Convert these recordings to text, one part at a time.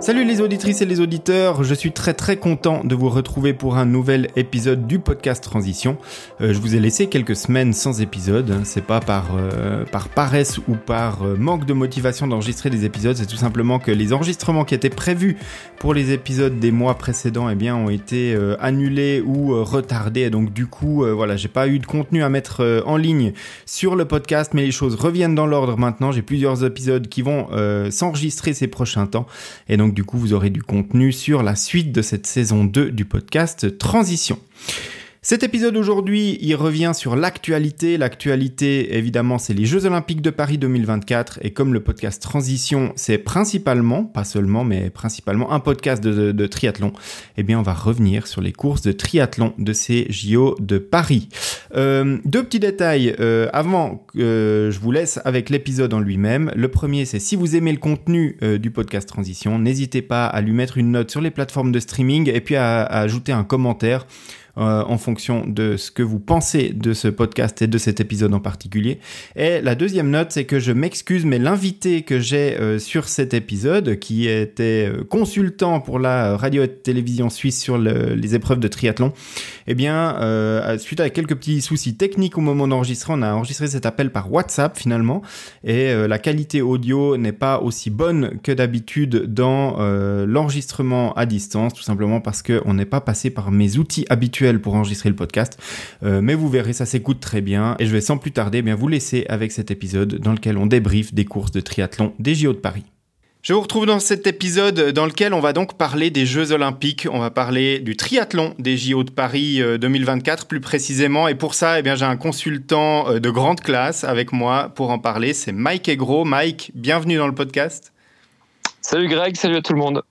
Salut les auditrices et les auditeurs, je suis très content de vous retrouver pour un nouvel épisode du podcast Transition. Je vous ai laissé quelques semaines sans épisode, c'est pas par paresse ou par manque de motivation d'enregistrer des épisodes, c'est tout simplement que les enregistrements qui étaient prévus pour les épisodes des mois précédents ont été annulés ou retardés, et donc du coup j'ai pas eu de contenu à mettre en ligne sur le podcast, mais les choses reviennent dans l'ordre maintenant. J'ai plusieurs épisodes qui vont s'enregistrer ces prochains temps, et donc du coup vous aurez du contenu sur la suite de cette saison 2 du podcast Transition. Cet épisode aujourd'hui, il revient sur l'actualité. L'actualité, évidemment, c'est les Jeux Olympiques de Paris 2024. Et comme le podcast Transition, c'est principalement, pas seulement, mais principalement un podcast de triathlon, on va revenir sur les courses de triathlon de ces JO de Paris. Deux petits détails avant que je vous laisse avec l'épisode en lui-même. Le premier, c'est si vous aimez le contenu du podcast Transition, n'hésitez pas à lui mettre une note sur les plateformes de streaming et puis à ajouter un commentaire en fonction de ce que vous pensez de ce podcast et de cet épisode en particulier. Et la deuxième note, c'est que je m'excuse, mais l'invité que j'ai sur cet épisode, qui était consultant pour la radio et télévision suisse sur les épreuves de triathlon, suite à quelques petits soucis techniques au moment d'enregistrer, on a enregistré cet appel par WhatsApp finalement, et la qualité audio n'est pas aussi bonne que d'habitude dans l'enregistrement à distance, tout simplement parce qu'on n'est pas passé par mes outils habituels pour enregistrer le podcast, mais vous verrez, ça s'écoute très bien, et je vais sans plus tarder vous laisser avec cet épisode dans lequel on débriefe des courses de triathlon des JO de Paris. Je vous retrouve dans cet épisode dans lequel on va donc parler des Jeux Olympiques. On va parler du triathlon des JO de Paris 2024 plus précisément. Et pour ça, j'ai un consultant de grande classe avec moi pour en parler. C'est Mike Aigreau. Mike, bienvenue dans le podcast. Salut Greg, salut à tout le monde.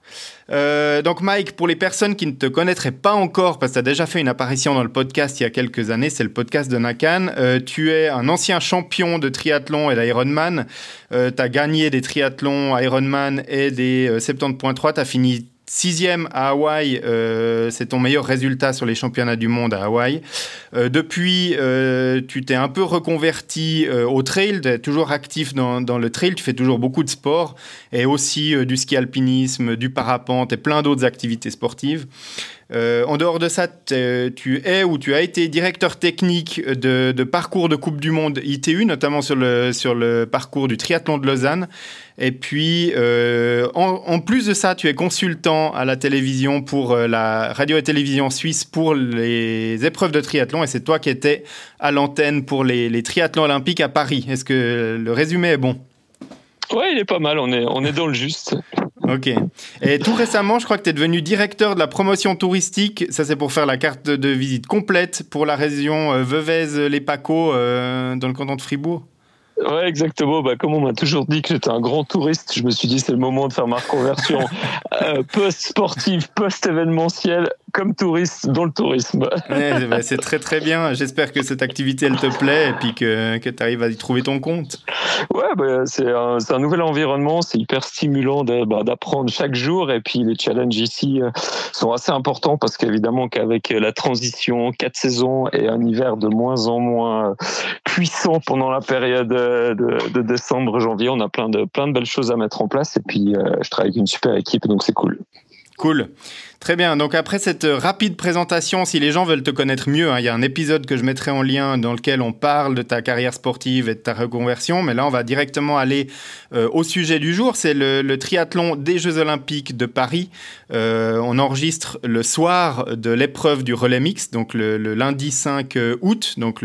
Donc Mike, pour les personnes qui ne te connaîtraient pas encore, parce que tu as déjà fait une apparition dans le podcast il y a quelques années, c'est le podcast de Nakan, tu es un ancien champion de triathlon et d'Ironman, tu as gagné des triathlons Ironman et des 70.3, tu as fini 6e à Hawaï, c'est ton meilleur résultat sur les championnats du monde à Hawaï. Depuis, tu t'es un peu reconverti au trail, tu es toujours actif dans le trail, tu fais toujours beaucoup de sport, et aussi du ski alpinisme, du parapente et plein d'autres activités sportives. En dehors de ça, tu as été directeur technique de parcours de Coupe du Monde ITU, notamment sur le parcours du triathlon de Lausanne. Et puis, en plus de ça, tu es consultant à la télévision pour la radio et télévision suisse pour les épreuves de triathlon. Et c'est toi qui étais à l'antenne pour les triathlons olympiques à Paris. Est-ce que le résumé est bon ? Ouais, il est pas mal, on est dans le juste. Ok. Et tout récemment, je crois que tu es devenu directeur de la promotion touristique. Ça, c'est pour faire la carte de visite complète pour la région Veuvez-les-Pacos dans le canton de Fribourg. Ouais, exactement. Comme on m'a toujours dit que j'étais un grand touriste, je me suis dit c'est le moment de faire ma reconversion post-sportive, post-événementielle, comme touriste dans le tourisme. Ouais, c'est très bien. J'espère que cette activité, elle te plaît et puis que tu arrives à y trouver ton compte. Ouais, c'est un nouvel environnement, c'est hyper stimulant d'apprendre chaque jour, et puis les challenges ici sont assez importants parce qu'évidemment qu'avec la transition, 4 saisons et un hiver de moins en moins puissant pendant la période de décembre, janvier, on a plein de belles choses à mettre en place, et puis je travaille avec une super équipe, donc c'est cool. Cool. Très bien. Donc après cette rapide présentation, si les gens veulent te connaître mieux, il y a un épisode que je mettrai en lien dans lequel on parle de ta carrière sportive et de ta reconversion. Mais là, on va directement aller au sujet du jour. C'est le triathlon des Jeux Olympiques de Paris. On enregistre le soir de l'épreuve du relais mixte, donc le lundi 5 août. Donc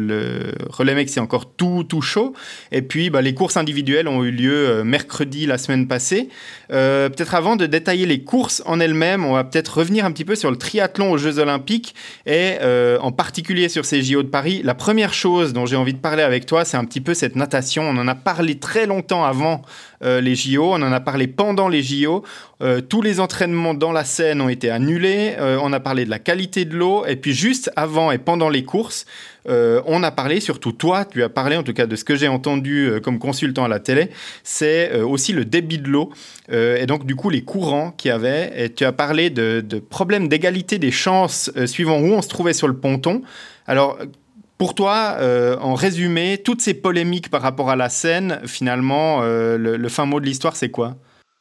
le relais mixte, c'est encore tout chaud. Et puis, les courses individuelles ont eu lieu mercredi la semaine passée. Peut-être avant de détailler les courses en elles-mêmes, on va peut-être revenir un petit peu sur le triathlon aux Jeux Olympiques et en particulier sur ces JO de Paris. La première chose dont j'ai envie de parler avec toi, c'est un petit peu cette natation. On en a parlé très longtemps avant les JO, on en a parlé pendant les JO. Tous les entraînements dans la Seine ont été annulés. On a parlé de la qualité de l'eau, et puis juste avant et pendant les courses, on a parlé, surtout toi, tu as parlé en tout cas de ce que j'ai entendu comme consultant à la télé, c'est aussi le débit de l'eau, et donc du coup les courants qu'il y avait, et tu as parlé de problèmes d'égalité des chances suivant où on se trouvait sur le ponton. Alors pour toi, en résumé, toutes ces polémiques par rapport à la Seine, finalement, le fin mot de l'histoire, c'est quoi ?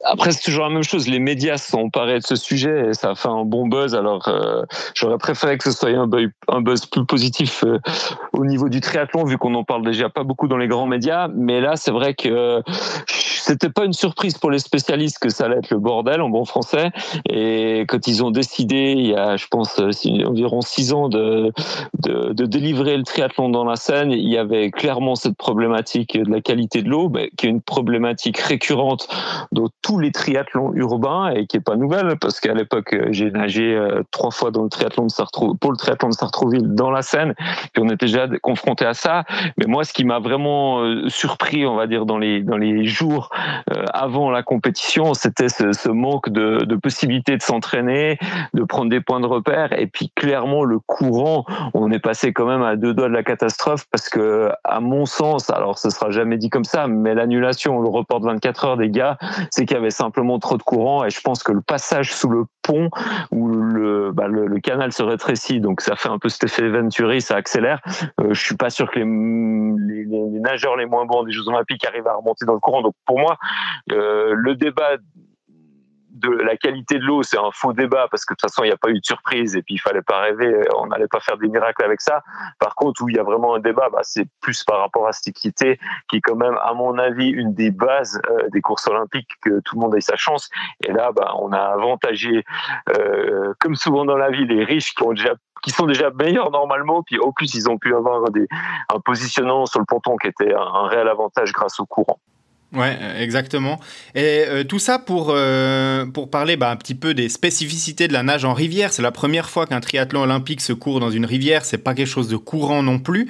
Après, c'est toujours la même chose. Les médias se sont emparés de ce sujet et ça a fait un bon buzz. Alors, j'aurais préféré que ce soit un buzz plus positif au niveau du triathlon, vu qu'on en parle déjà pas beaucoup dans les grands médias. Mais là, c'est vrai que c'était pas une surprise pour les spécialistes que ça allait être le bordel en bon français. Et quand ils ont décidé, il y a, je pense, environ 6 ans de délivrer le triathlon dans la Seine, il y avait clairement cette problématique de la qualité de l'eau, qui est une problématique récurrente dans tous les triathlons urbains et qui est pas nouvelle, parce qu'à l'époque, j'ai nagé 3 fois dans le triathlon de pour le triathlon de Sartrouville dans la Seine, puis on était déjà confronté à ça. Mais moi, ce qui m'a vraiment surpris, on va dire, dans les jours avant la compétition, c'était ce manque de possibilités de s'entraîner, de prendre des points de repère, et puis clairement le courant, on est passé quand même à 2 doigts de la catastrophe, parce que à mon sens, alors ce sera jamais dit comme ça, mais l'annulation, le report de 24 heures des gars, c'est qu'il y avait simplement trop de courant, et je pense que le passage sous le pont où le canal se rétrécit, donc ça fait un peu cet effet Venturi, ça accélère. Je suis pas sûr que les nageurs les moins bons des Jeux Olympiques arrivent à remonter dans le courant. Donc pour moi, le débat de la qualité de l'eau, c'est un faux débat, parce que de toute façon, il n'y a pas eu de surprise, et puis il fallait pas rêver, on n'allait pas faire des miracles avec ça. Par contre, où il y a vraiment un débat, c'est plus par rapport à cette équité, qui est quand même, à mon avis, une des bases des courses olympiques, que tout le monde ait sa chance. Et là, on a avantagé, comme souvent dans la vie, les riches qui sont déjà meilleurs normalement, puis au plus ils ont pu avoir un positionnement sur le ponton qui était un réel avantage grâce au courant. Ouais, exactement. Et tout ça pour parler un petit peu des spécificités de la nage en rivière. C'est la première fois qu'un triathlon olympique se court dans une rivière. C'est pas quelque chose de courant non plus.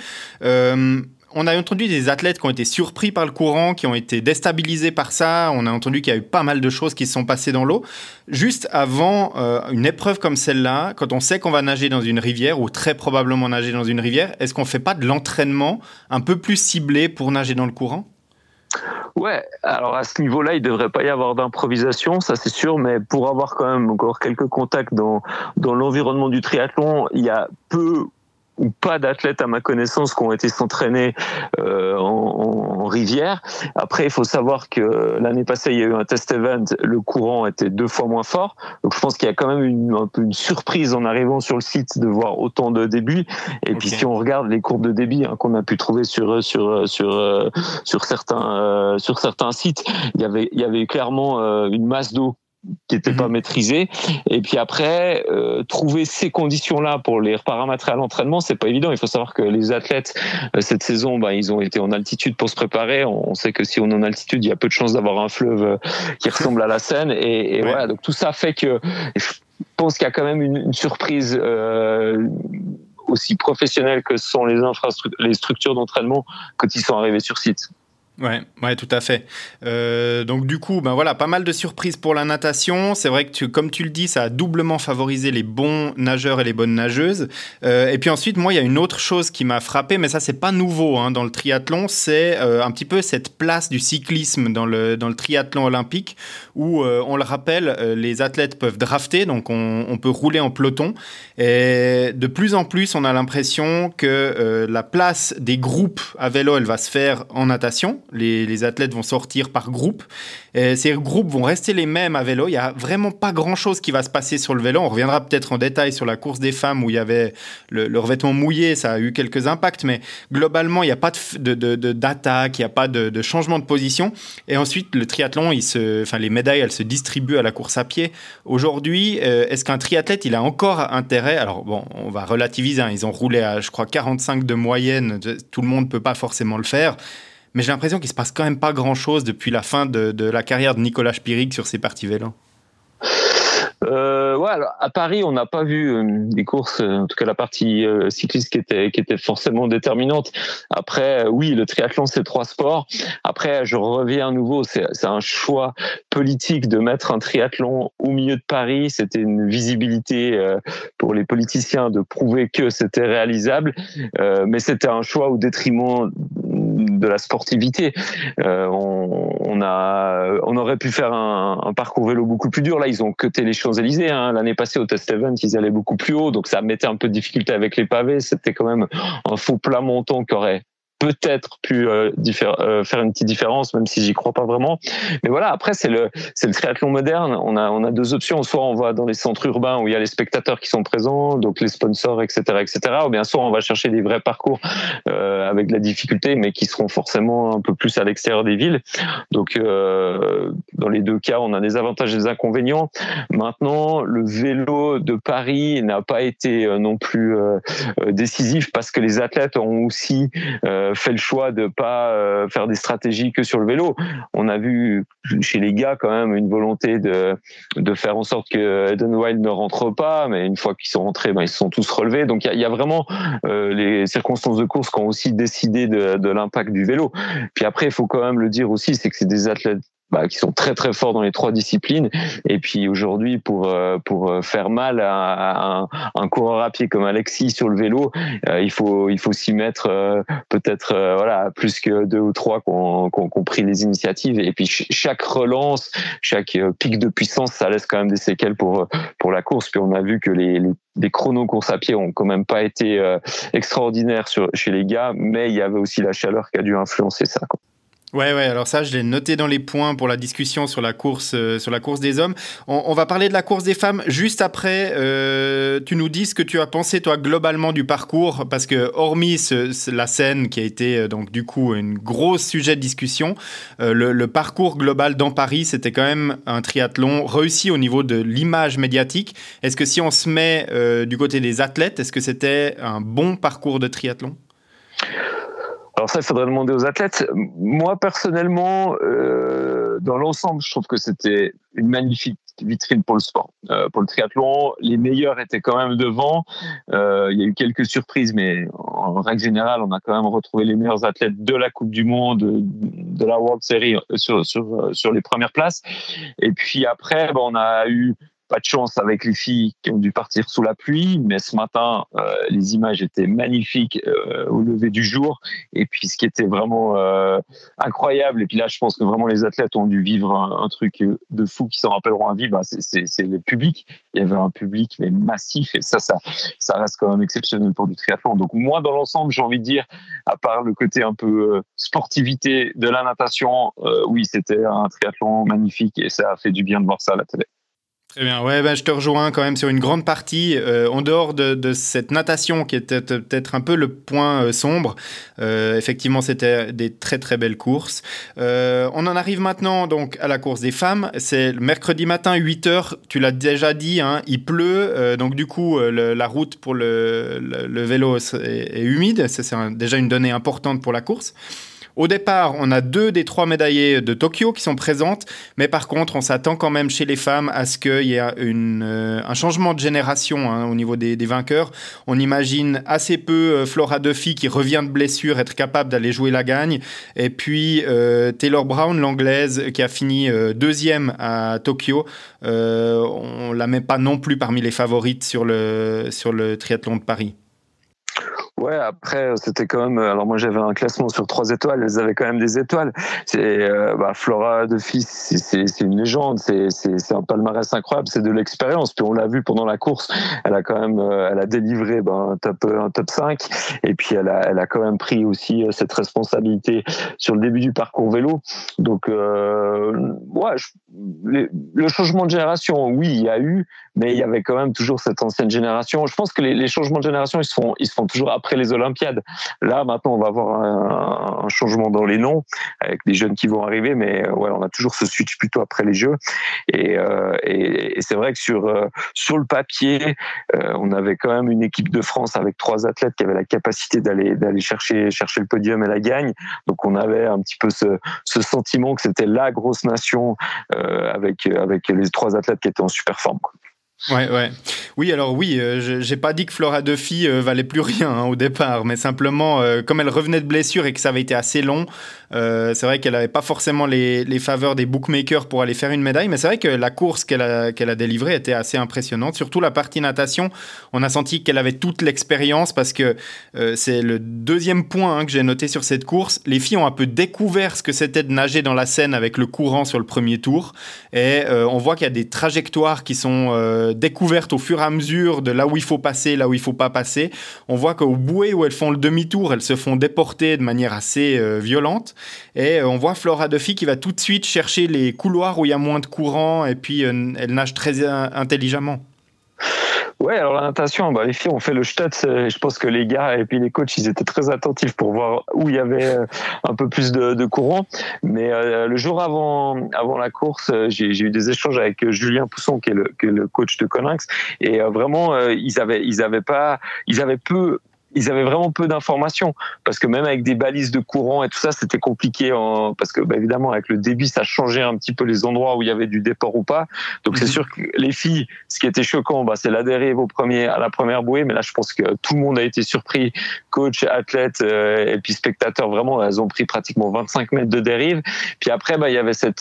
On a entendu des athlètes qui ont été surpris par le courant, qui ont été déstabilisés par ça. On a entendu qu'il y a eu pas mal de choses qui se sont passées dans l'eau. Juste avant une épreuve comme celle-là, quand on sait qu'on va nager dans une rivière, ou très probablement nager dans une rivière, est-ce qu'on fait pas de l'entraînement un peu plus ciblé pour nager dans le courant ? Ouais, alors à ce niveau-là, il devrait pas y avoir d'improvisation, ça c'est sûr, mais pour avoir quand même encore quelques contacts dans l'environnement du triathlon, il y a peu ou pas d'athlètes à ma connaissance qui ont été s'entraîner en rivière. Après, il faut savoir que l'année passée, il y a eu un test event, le courant était 2 fois moins fort. Donc je pense qu'il y a quand même un peu une surprise en arrivant sur le site de voir autant de débit. Et puis si on regarde les courbes de débit qu'on a pu trouver sur certains sites, il y avait clairement une masse d'eau qui n'était pas maîtrisée. Et puis après, trouver ces conditions-là pour les paramétrer à l'entraînement, c'est pas évident. Il faut savoir que les athlètes, cette saison, ils ont été en altitude pour se préparer. On sait que si on est en altitude, il y a peu de chances d'avoir un fleuve qui ressemble à la Seine. Et voilà, donc tout ça fait que je pense qu'il y a quand même une surprise aussi professionnelle que sont les structures d'entraînement quand ils sont arrivés sur site. Ouais, tout à fait. Donc du coup, voilà, pas mal de surprises pour la natation. C'est vrai que comme tu le dis, ça a doublement favorisé les bons nageurs et les bonnes nageuses. Et puis ensuite, moi, il y a une autre chose qui m'a frappé, mais ça, c'est pas nouveau dans le triathlon. C'est un petit peu cette place du cyclisme dans le triathlon olympique, où on le rappelle, les athlètes peuvent drafter, donc on peut rouler en peloton. Et de plus en plus, on a l'impression que la place des groupes à vélo, elle va se faire en natation. Les athlètes vont sortir par groupe. Ces groupes vont rester les mêmes à vélo. Il n'y a vraiment pas grand-chose qui va se passer sur le vélo. On reviendra peut-être en détail sur la course des femmes où il y avait le revêtement mouillé. Ça a eu quelques impacts, mais globalement, il n'y a pas d'attaque, il n'y a pas de changement de position. Et ensuite, le triathlon, les médailles, elles se distribuent à la course à pied. Aujourd'hui, est-ce qu'un triathlète, il a encore intérêt? Alors bon, on va relativiser. Ils ont roulé à, je crois, 45 de moyenne. Tout le monde ne peut pas forcément le faire. Mais j'ai l'impression qu'il ne se passe quand même pas grand-chose depuis la fin de la carrière de Nicolas Spirig sur ses parties vélo. Alors, à Paris, on n'a pas vu des courses, en tout cas la partie cycliste qui était forcément déterminante. Après, oui, le triathlon, c'est 3 sports. Après, je reviens à nouveau, c'est un choix politique de mettre un triathlon au milieu de Paris. C'était une visibilité pour les politiciens de prouver que c'était réalisable, mais c'était un choix au détriment de la sportivité. On aurait pu faire un parcours vélo beaucoup plus dur. Là, ils ont cuté les Champs-Élysées. L'année passée, au test event, ils allaient beaucoup plus haut. Donc, ça mettait un peu de difficulté avec les pavés. C'était quand même un faux plat montant qui aurait peut-être pu faire une petite différence, même si j'y crois pas vraiment. Mais voilà, après c'est le triathlon moderne. On a deux options. Soit on va dans les centres urbains où il y a les spectateurs qui sont présents, donc les sponsors, etc., ou bien soit on va chercher des vrais parcours avec de la difficulté, mais qui seront forcément un peu plus à l'extérieur des villes. Donc dans les deux cas, on a des avantages et des inconvénients. Maintenant, le vélo de Paris n'a pas été non plus décisif parce que les athlètes ont aussi fait le choix de pas faire des stratégies que sur le vélo. On a vu chez les gars quand même une volonté de faire en sorte que Eden Wild ne rentre pas, mais une fois qu'ils sont rentrés, ils se sont tous relevés. Donc il y a vraiment les circonstances de course qui ont aussi décidé de l'impact du vélo. Puis après, il faut quand même le dire aussi, c'est que c'est des athlètes qui sont très très forts dans les trois disciplines. Et puis aujourd'hui, pour faire mal à un coureur à pied comme Alexis sur le vélo, il faut s'y mettre peut-être plus que 2 ou 3 qui ont pris les initiatives. Et puis chaque relance, chaque pic de puissance, ça laisse quand même des séquelles pour la course. Puis on a vu que les chronos course à pied ont quand même pas été extraordinaires chez les gars, mais il y avait aussi la chaleur qui a dû influencer ça, quoi. Ouais, alors ça, je l'ai noté dans les points pour la discussion sur la course des hommes. On va parler de la course des femmes juste après. Tu nous dis ce que tu as pensé, toi, globalement du parcours, parce que hormis la scène qui a été, donc, du coup, un gros sujet de discussion, le parcours global dans Paris, c'était quand même un triathlon réussi au niveau de l'image médiatique. Est-ce que si on se met du côté des athlètes, est-ce que c'était un bon parcours de triathlon ? Alors ça, il faudrait demander aux athlètes. Moi, personnellement, dans l'ensemble, je trouve que c'était une magnifique vitrine pour le sport. Pour le triathlon, les meilleurs étaient quand même devant. Il y a eu quelques surprises, mais en règle générale, on a quand même retrouvé les meilleurs athlètes de la Coupe du Monde, de la World Series sur les premières places. Et puis après, on a eu pas de chance avec les filles qui ont dû partir sous la pluie, mais ce matin, les images étaient magnifiques au lever du jour. Et puis, ce qui était vraiment incroyable, et puis là, je pense que vraiment les athlètes ont dû vivre un truc de fou qui s'en rappelleront à vie, c'est le public. Il y avait un public mais massif, et ça reste quand même exceptionnel pour du triathlon. Donc moi, dans l'ensemble, j'ai envie de dire, à part le côté un peu sportivité de la natation, oui, c'était un triathlon magnifique, et ça a fait du bien de voir ça à la télé. Très bien, je te rejoins quand même sur une grande partie, en dehors de cette natation qui était peut-être un peu le point sombre. Effectivement, c'était des très très belles courses. On en arrive maintenant donc à la course des femmes. C'est le mercredi matin, 8h, tu l'as déjà dit, hein, il pleut, donc du coup la route pour le vélo est humide, c'est déjà une donnée importante pour la course. Au départ, on a 2 des 3 médaillées de Tokyo qui sont présentes, mais par contre, on s'attend quand même chez les femmes à ce qu'il y ait un changement de génération au niveau des vainqueurs. On imagine assez peu Flora Duffy qui revient de blessure être capable d'aller jouer la gagne. Et puis Taylor Brown, l'anglaise, qui a fini 2e à Tokyo. On la met pas non plus parmi les favorites sur le triathlon de Paris. Ouais, après, c'était quand même... Alors moi, j'avais un classement sur 3 étoiles. Elles avaient quand même des étoiles. C'est Flora Duffy, c'est une légende. C'est un palmarès incroyable. C'est de l'expérience. Puis on l'a vu pendant la course. Elle a quand même... elle a délivré un top 5. Et puis elle a quand même pris aussi cette responsabilité sur le début du parcours vélo. Donc, le changement de génération, oui, il y a eu. Mais il y avait quand même toujours cette ancienne génération. Je pense que les changements de génération, ils se font toujours après les Olympiades. Là, maintenant, on va avoir un changement dans les noms avec des jeunes qui vont arriver, mais on a toujours ce switch plutôt après les Jeux. Et c'est vrai que sur le papier, on avait quand même une équipe de France avec 3 athlètes qui avaient la capacité d'aller chercher le podium et la gagne. Donc, on avait un petit peu ce sentiment que c'était la grosse nation avec les 3 athlètes qui étaient en super forme, quoi. Ouais. Oui, alors oui, j'ai pas dit que Flora Duffy valait plus rien au départ, mais simplement, comme elle revenait de blessure et que ça avait été assez long, C'est vrai qu'elle n'avait pas forcément les faveurs des bookmakers pour aller faire une médaille, mais c'est vrai que la course qu'elle a délivrée était assez impressionnante. Surtout la partie natation, on a senti qu'elle avait toute l'expérience parce que c'est le deuxième point que j'ai noté sur cette course. Les filles ont un peu découvert ce que c'était de nager dans la Seine avec le courant sur le premier tour. Et on voit qu'il y a des trajectoires qui sont découvertes au fur et à mesure de là où il faut passer, là où il ne faut pas passer. On voit qu'au bouée où elles font le demi-tour, elles se font déporter de manière assez violente. Et on voit Flora Duffy qui va tout de suite chercher les couloirs où il y a moins de courant et puis elle nage très intelligemment. Ouais, alors la natation, les filles ont fait le stutz. Je pense que les gars et puis les coachs, ils étaient très attentifs pour voir où il y avait un peu plus de courant. Mais le jour avant la course, j'ai eu des échanges avec Julien Pousson, qui est le coach de Coninx, et vraiment ils avaient vraiment peu d'informations, parce que même avec des balises de courant et tout ça, c'était compliqué parce que évidemment avec le débit, ça changeait un petit peu les endroits où il y avait du déport ou pas. Donc c'est sûr que les filles, ce qui était choquant, c'est la dérive à la première bouée, mais là je pense que tout le monde a été surpris, coach, athlète et puis spectateurs, vraiment elles ont pris pratiquement 25 mètres de dérive. Puis après il y avait cette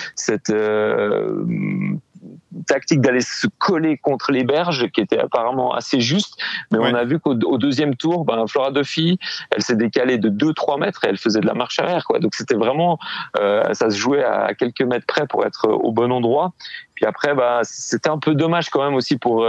tactique d'aller se coller contre les berges qui était apparemment assez juste, mais on a vu qu'au deuxième tour, Flora Duffy, elle s'est décalée de 2-3 mètres et elle faisait de la marche arrière, quoi. Donc c'était vraiment ça se jouait à quelques mètres près pour être au bon endroit. Puis après c'était un peu dommage quand même aussi pour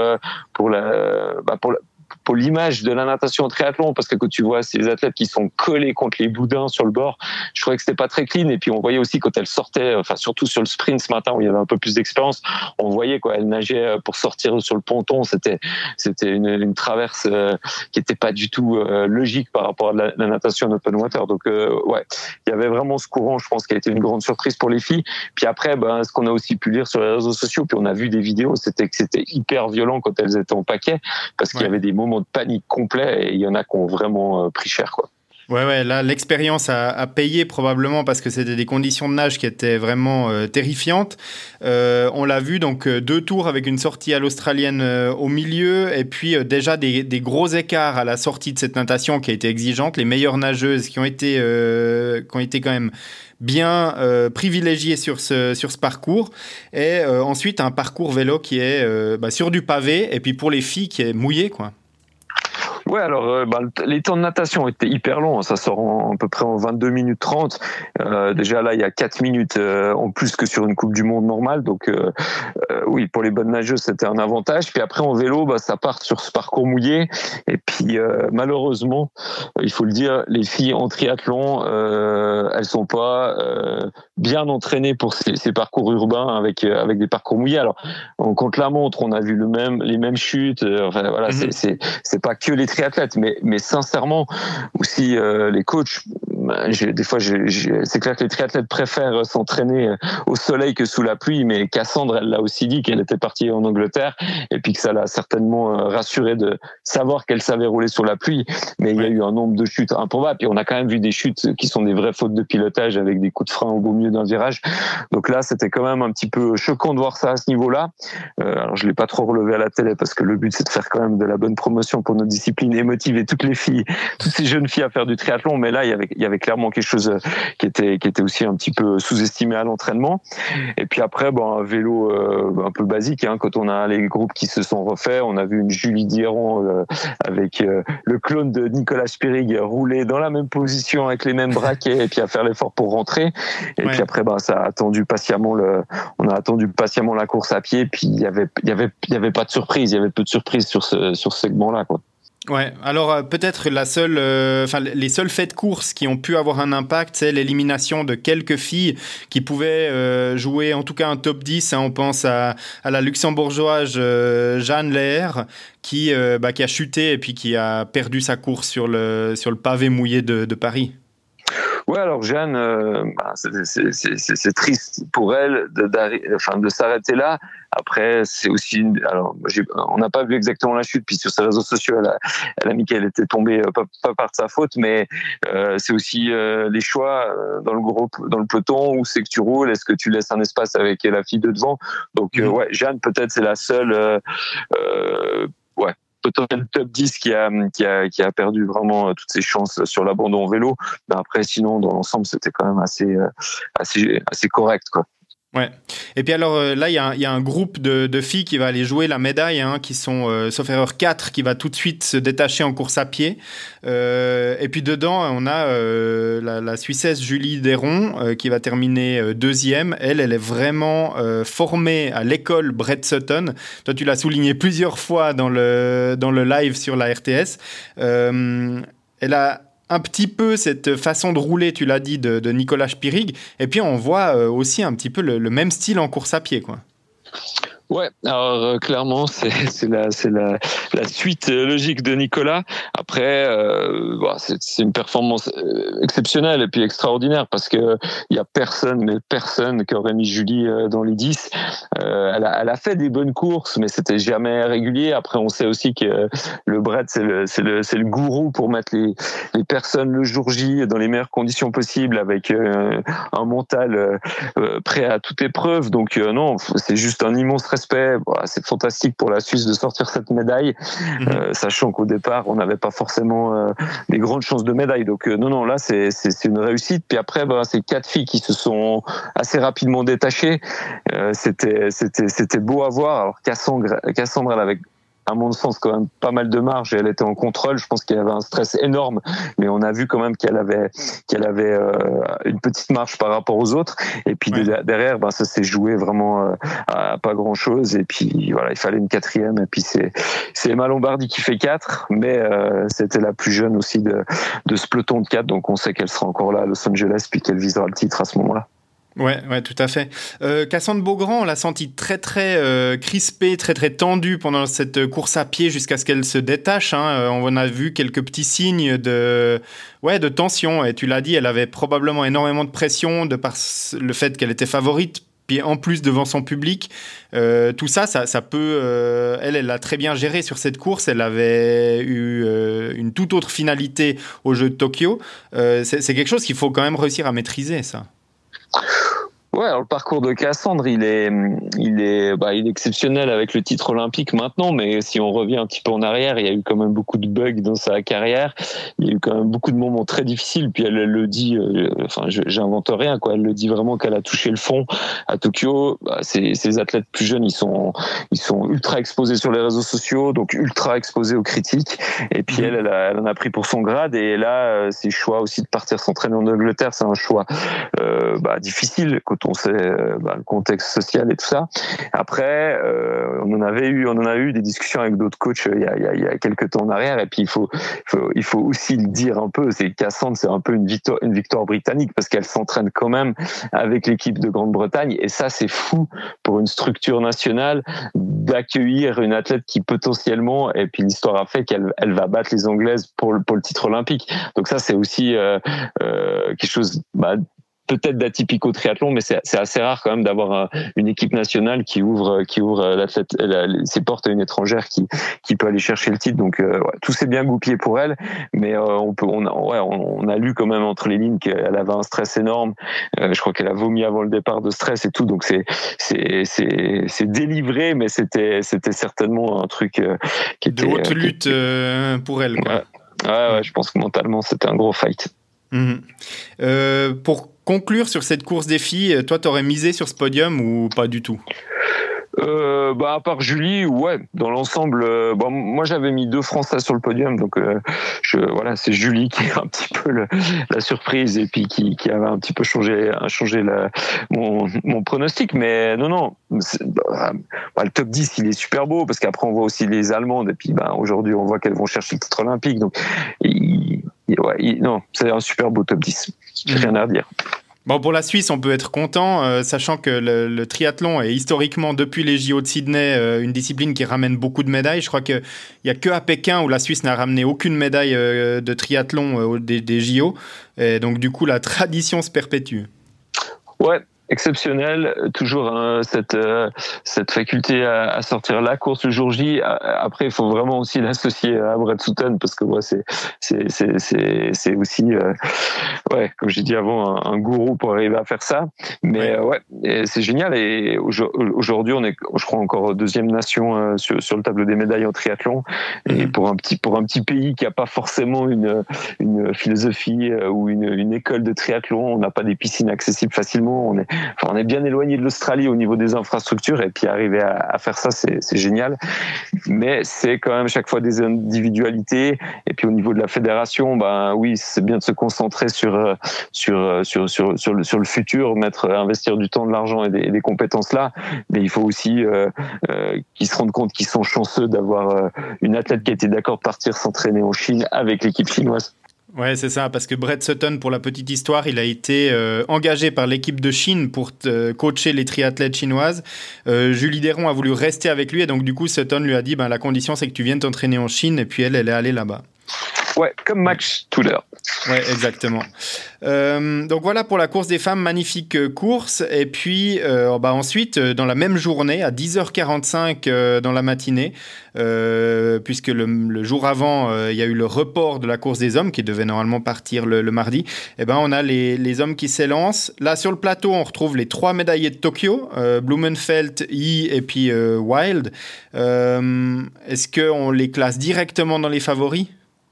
l'image de la natation au triathlon, parce que quand tu vois ces athlètes qui sont collés contre les boudins sur le bord, je trouvais que c'était pas très clean. Et puis on voyait aussi quand elles sortaient, surtout sur le sprint ce matin où il y avait un peu plus d'expérience, on voyait elles nageaient pour sortir sur le ponton. C'était une traverse qui était pas du tout logique par rapport à la natation en open water. Donc il y avait vraiment ce courant, je pense, qui a été une grande surprise pour les filles. Puis après, ce qu'on a aussi pu lire sur les réseaux sociaux, puis on a vu des vidéos, c'était que c'était hyper violent quand elles étaient en paquet, parce qu'il y avait des moments de panique complet et il y en a qui ont vraiment pris cher, quoi. Ouais, là, l'expérience a payé probablement parce que c'était des conditions de nage qui étaient vraiment terrifiantes. On l'a vu, donc 2 tours avec une sortie à l'australienne au milieu et puis déjà des gros écarts à la sortie de cette natation qui a été exigeante. Les meilleures nageuses qui ont été quand même bien privilégiées sur ce parcours. Et ensuite, un parcours vélo qui est sur du pavé et puis pour les filles qui est mouillé, quoi. Ouais, alors les temps de natation étaient hyper longs, ça sort à peu près en 22 minutes 30. Déjà là, il y a 4 minutes en plus que sur une Coupe du Monde normale, donc oui, pour les bonnes nageuses, c'était un avantage. Puis après en vélo, ça part sur ce parcours mouillé. Et puis malheureusement, il faut le dire, les filles en triathlon, elles sont pas bien entraînées pour ces parcours urbains avec des parcours mouillés. Alors on compte la montre, on a vu les mêmes chutes. C'est pas que les triathlètes, mais sincèrement aussi les coachs. Des fois, c'est clair que les triathlètes préfèrent s'entraîner au soleil que sous la pluie, mais Cassandre, elle l'a aussi dit qu'elle était partie en Angleterre et puis que ça l'a certainement rassurée de savoir qu'elle savait rouler sur la pluie. Mais il y a eu un nombre de chutes improbables. Puis on a quand même vu des chutes qui sont des vraies fautes de pilotage avec des coups de frein au beau milieu d'un virage. Donc là, c'était quand même un petit peu choquant de voir ça à ce niveau-là. Alors je l'ai pas trop relevé à la télé parce que le but c'est de faire quand même de la bonne promotion pour nos disciplines et motiver toutes ces jeunes filles à faire du triathlon. Mais là, il y avait clairement quelque chose qui était aussi un petit peu sous-estimé à l'entraînement. Et puis après, un vélo un peu basique, hein, quand on a les groupes qui se sont refaits, on a vu une Julie Dieron avec le clone de Nicolas Spirig rouler dans la même position avec les mêmes braquets et puis à faire l'effort pour rentrer. Et puis après, ça a attendu patiemment on a attendu patiemment la course à pied. Puis il y avait pas de surprise, il y avait peu de surprises sur ce segment-là, quoi. Ouais, alors peut-être les seuls faits de course qui ont pu avoir un impact, c'est l'élimination de quelques filles qui pouvaient jouer en tout cas un top 10. Hein, on pense à la luxembourgeoise Jeanne Leher qui a chuté et puis qui a perdu sa course sur le pavé mouillé de Paris. Ouais, alors Jeanne, c'est triste pour elle de s'arrêter là. Après, c'est aussi on n'a pas vu exactement la chute, puis sur ses réseaux sociaux, elle a mis qu'elle était tombée pas par sa faute, mais c'est aussi les choix dans le peloton, où c'est que tu roules, est-ce que tu laisses un espace avec la fille de devant. Donc Jeanne, peut-être c'est la seule potentiel top 10 qui a perdu vraiment toutes ses chances sur l'abandon au vélo. Mais après, sinon, dans l'ensemble, c'était quand même assez correct, quoi. Ouais. Et puis alors là, il y a un groupe de filles qui va aller jouer la médaille, qui sont, sauf erreur, 4 qui va tout de suite se détacher en course à pied. Et puis dedans, on a la Suissesse Julie Deron qui va terminer deuxième. Elle est vraiment formée à l'école Brett Sutton. Toi, tu l'as souligné plusieurs fois dans le live sur la RTS. Elle a un petit peu cette façon de rouler, tu l'as dit, de Nicolas Spirig. Et puis, on voit aussi un petit peu le même style en course à pied, quoi. Ouais, alors clairement c'est la suite logique de Nicolas. Après c'est une performance exceptionnelle et puis extraordinaire parce que il y a personne qui aurait mis Julie dans les 10. Elle a fait des bonnes courses mais c'était jamais régulier. Après on sait aussi que le Brett c'est le gourou pour mettre les personnes le jour J dans les meilleures conditions possibles avec un mental prêt à toute épreuve. Donc non, c'est juste un immense respect. Voilà, c'est fantastique pour la Suisse de sortir cette médaille, sachant qu'au départ on n'avait pas forcément des grandes chances de médaille. Donc non, là c'est une réussite. Puis après, c'est 4 filles qui se sont assez rapidement détachées. C'était beau à voir. Alors Cassandre, elle avait, à mon sens, quand même pas mal de marge et elle était en contrôle. Je pense qu'il y avait un stress énorme, mais on a vu quand même qu'elle avait une petite marge par rapport aux autres. Et puis derrière, ça s'est joué vraiment à pas grand chose. Et puis voilà, il fallait une 4e. Et puis c'est Emma Lombardi qui fait 4, mais c'était la plus jeune aussi de ce peloton de 4. Donc on sait qu'elle sera encore là à Los Angeles puis qu'elle visera le titre à ce moment-là. Ouais, tout à fait. Cassandre Beaugrand, on l'a senti très crispée, très tendue pendant cette course à pied jusqu'à ce qu'elle se détache. On a vu quelques petits signes de tension. Et tu l'as dit, elle avait probablement énormément de pression de par le fait qu'elle était favorite. Puis en plus devant son public, tout ça peut. Elle l'a très bien géré sur cette course. Elle avait eu une toute autre finalité aux Jeux de Tokyo. C'est quelque chose qu'il faut quand même réussir à maîtriser, ça. Ouais, alors le parcours de Cassandre, il est exceptionnel avec le titre olympique maintenant, mais si on revient un petit peu en arrière, il y a eu quand même beaucoup de bugs dans sa carrière. Il y a eu quand même beaucoup de moments très difficiles. Puis elle le dit, j'invente rien, quoi. Elle le dit vraiment qu'elle a touché le fond à Tokyo. Ces athlètes plus jeunes, ils sont ultra exposés sur les réseaux sociaux, donc ultra exposés aux critiques. Et puis elle en a pris pour son grade. Et là, ses choix aussi de partir s'entraîner en Angleterre, c'est un choix difficile quand on sait le contexte social et tout ça. Après, on en a eu des discussions avec d'autres coachs il y a quelques temps en arrière. Et puis il faut aussi le dire un peu. C'est Cassandre, c'est un peu une victoire britannique parce qu'elle s'entraîne quand même avec l'équipe de Grande-Bretagne. Et ça, c'est fou pour une structure nationale d'accueillir une athlète qui potentiellement, et puis l'histoire a fait qu'elle va battre les Anglaises pour le titre olympique. Donc ça, c'est aussi quelque chose peut-être d'atypique au triathlon, mais c'est assez rare quand même d'avoir une équipe nationale qui ouvre ses portes à une étrangère qui peut aller chercher le titre. Donc tout s'est bien goupillé pour elle, mais on a lu quand même entre les lignes qu'elle avait un stress énorme. Je crois qu'elle a vomi avant le départ de stress et tout. Donc c'est délivré, mais c'était certainement un truc qui était de haute lutte pour elle, quoi. Ouais, je pense que mentalement c'était un gros fight. Pour conclure sur cette course des filles, toi t'aurais misé sur ce podium ou pas du tout? À part Julie, ouais, dans l'ensemble, moi j'avais mis 2 Français sur le podium, donc c'est Julie qui est un petit peu la surprise et puis qui avait un petit peu changé mon pronostic, mais non, le top 10 il est super beau parce qu'après on voit aussi les Allemandes et puis aujourd'hui on voit qu'elles vont chercher le titre olympique, donc non, c'est un super beau top 10, j'ai rien à redire. Bon, pour la Suisse, on peut être content, sachant que le triathlon est historiquement, depuis les JO de Sydney, une discipline qui ramène beaucoup de médailles. Je crois qu'il n'y a que à Pékin où la Suisse n'a ramené aucune médaille de triathlon des JO. Et donc, du coup, la tradition se perpétue. Ouais. exceptionnel, toujours cette faculté à sortir la course le jour J. Après, il faut vraiment aussi l'associer à Brett Sutton parce que c'est aussi comme j'ai dit avant, un gourou pour arriver à faire ça. Mais et c'est génial. Et aujourd'hui, on est, je crois, encore deuxième nation sur le tableau des médailles en triathlon. Et pour un petit pays qui a pas forcément une philosophie ou une école de triathlon, on n'a pas des piscines accessibles facilement. On est bien éloigné de l'Australie au niveau des infrastructures. Et puis arriver à faire ça, c'est génial. Mais c'est quand même chaque fois des individualités. Et puis au niveau de la fédération, oui, c'est bien de se concentrer sur le futur, investir du temps, de l'argent et des compétences là. Mais il faut aussi qu'ils se rendent compte qu'ils sont chanceux d'avoir une athlète qui a été d'accord de partir s'entraîner en Chine avec l'équipe chinoise. Ouais, c'est ça, parce que Brett Sutton, pour la petite histoire, il a été engagé par l'équipe de Chine pour coacher les triathlètes chinoises. Julie Déron a voulu rester avec lui et donc du coup Sutton lui a dit la condition c'est que tu viennes t'entraîner en Chine et puis elle est allée là-bas. Ouais, comme Max Tuller. Ouais, exactement. Donc voilà pour la course des femmes, magnifique course. Et puis ensuite, dans la même journée, à 10h45 dans la matinée, puisque le jour avant, il y a eu le report de la course des hommes qui devait normalement partir le mardi, on a les hommes qui s'élancent. Là, sur le plateau, on retrouve les 3 médaillés de Tokyo, Blumenfeld, Yi et puis Wild. Est-ce qu'on les classe directement dans les favoris ?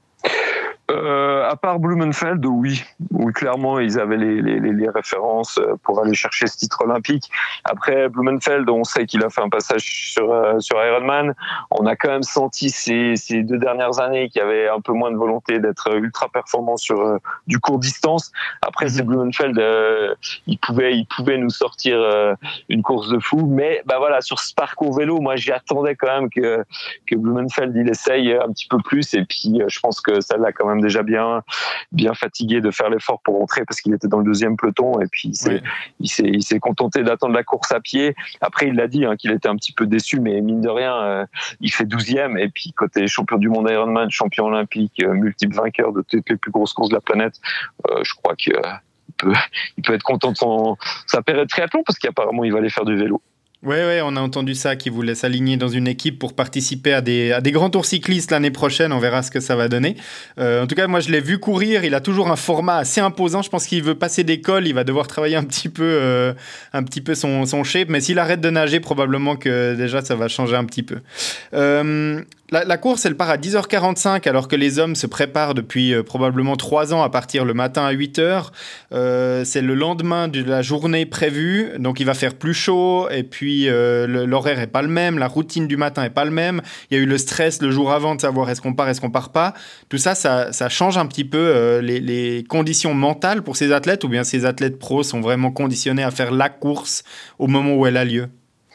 À part Blumenfeld, oui, clairement ils avaient les références pour aller chercher ce titre olympique. Après Blumenfeld, on sait qu'il a fait un passage sur Ironman. On a quand même senti ces 2 dernières années qu'il y avait un peu moins de volonté d'être ultra performant sur du court distance. Après c'est Blumenfeld, il pouvait nous sortir une course de fou, mais voilà, sur ce parcours vélo, moi j'y attendais quand même que Blumenfeld il essaye un petit peu plus, et puis je pense que ça l'a quand même déjà bien fatigué de faire l'effort pour rentrer parce qu'il était dans le 2e peloton, et puis il s'est contenté d'attendre la course à pied. Après il l'a dit qu'il était un petit peu déçu, mais mine de rien il fait 12e, et puis côté champion du monde Ironman, champion olympique, multiple vainqueur de toutes les plus grosses courses de la planète, je crois qu'il peut être content de sa période triathlon parce qu'apparemment il va aller faire du vélo. Oui, on a entendu ça, qu'il voulait s'aligner dans une équipe pour participer à des grands tours cyclistes l'année prochaine. On verra ce que ça va donner. En tout cas, moi, je l'ai vu courir. Il a toujours un format assez imposant. Je pense qu'il veut passer d'école. Il va devoir travailler un petit peu son shape. Mais s'il arrête de nager, probablement que déjà, ça va changer un petit peu. La course, elle part à 10h45 alors que les hommes se préparent depuis probablement 3 ans à partir le matin à 8h. C'est le lendemain de la journée prévue, donc il va faire plus chaud et puis l'horaire n'est pas le même, la routine du matin n'est pas le même. Il y a eu le stress le jour avant de savoir est-ce qu'on part pas. Tout ça change un petit peu les conditions mentales pour ces athlètes, ou bien ces athlètes pros sont vraiment conditionnés à faire la course au moment où elle a lieu?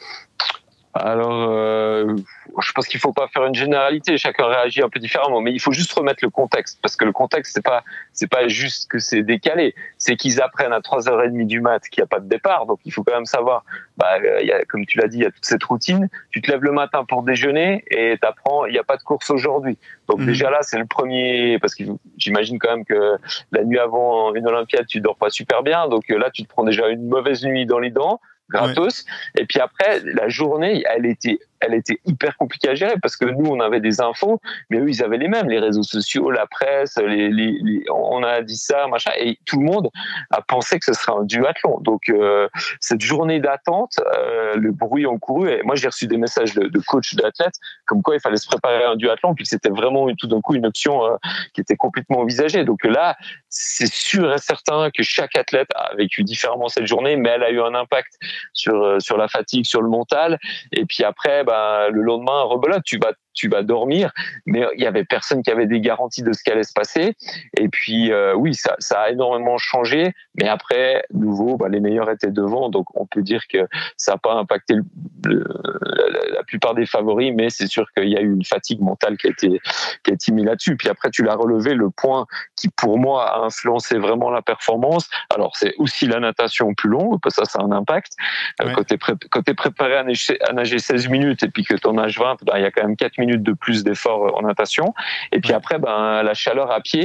Alors, je pense qu'il faut pas faire une généralité, chacun réagit un peu différemment, mais il faut juste remettre le contexte, parce que le contexte c'est pas juste que c'est décalé, c'est qu'ils apprennent à 3h30 du mat qu'il n'y a pas de départ, donc il faut quand même savoir, comme tu l'as dit, il y a toute cette routine, tu te lèves le matin pour déjeuner et t'apprends, il n'y a pas de course aujourd'hui. Donc déjà là, c'est le premier, parce que j'imagine quand même que la nuit avant une Olympiade, tu dors pas super bien, donc là tu te prends déjà une mauvaise nuit dans les dents, gratos. Ouais. Et puis après, la journée, elle était hyper compliquée à gérer parce que nous, on avait des infos, mais eux, ils avaient les mêmes, les réseaux sociaux, la presse, on a dit ça, machin, et tout le monde a pensé que ce serait un duathlon. Donc, cette journée d'attente, le bruit en couru, et moi, j'ai reçu des messages de coachs d'athlètes comme quoi il fallait se préparer à un duathlon, puis que c'était vraiment tout d'un coup une option qui était complètement envisagée. Donc là, c'est sûr et certain que chaque athlète a vécu différemment cette journée, mais elle a eu un impact sur la fatigue, sur le mental. Et puis après, le lendemain, rebelote, tu vas dormir, mais il y avait personne qui avait des garanties de ce qui allait se passer. Et puis oui, ça a énormément changé, mais après, nouveau, les meilleurs étaient devant, donc on peut dire que ça n'a pas impacté la plupart des favoris, mais c'est sûr qu'il y a eu une fatigue mentale qui a été mise là-dessus. Puis après, tu l'as relevé, le point qui pour moi a influencé vraiment la performance. Alors c'est aussi la natation plus longue, parce que ça a un impact. Ouais. Quand t'es préparé à nager 16 minutes et puis que t'en nages 20, il y a quand même 4 minutes de plus d'effort en natation. Et puis après, la chaleur à pied,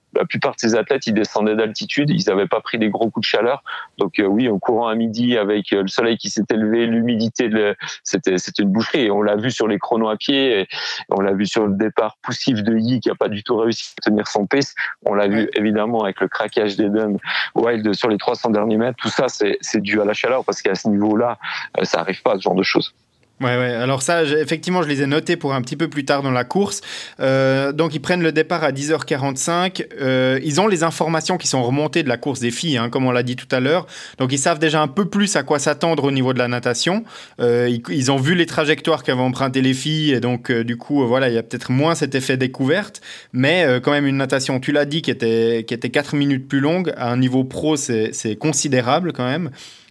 la plupart de ces athlètes, ils descendaient d'altitude, ils n'avaient pas pris des gros coups de chaleur. Donc oui, en courant à midi avec le soleil qui s'est élevé, l'humidité, c'était une boucherie. Et on l'a vu sur les chronos à pied, et on l'a vu sur le départ poussif de Yi qui a pas du tout réussi à tenir son pace. On l'a vu évidemment avec le craquage d'Eden Wild sur les 300 derniers mètres. Tout ça, c'est dû à la chaleur, parce qu'à ce niveau-là, ça arrive pas, ce genre de choses. Ouais. Alors ça, effectivement, je les ai notés pour un petit peu plus tard dans la course. Donc, ils prennent le départ à 10h45. Ils ont les informations qui sont remontées de la course des filles, comme on l'a dit tout à l'heure. Donc, ils savent déjà un peu plus à quoi s'attendre au niveau de la natation. Ils ont vu les trajectoires qu'avaient empruntées les filles. Et donc, du coup, voilà, il y a peut-être moins cet effet découverte. Mais quand même, une natation, tu l'as dit, qui était 4 minutes plus longue. À un niveau pro, c'est considérable quand même.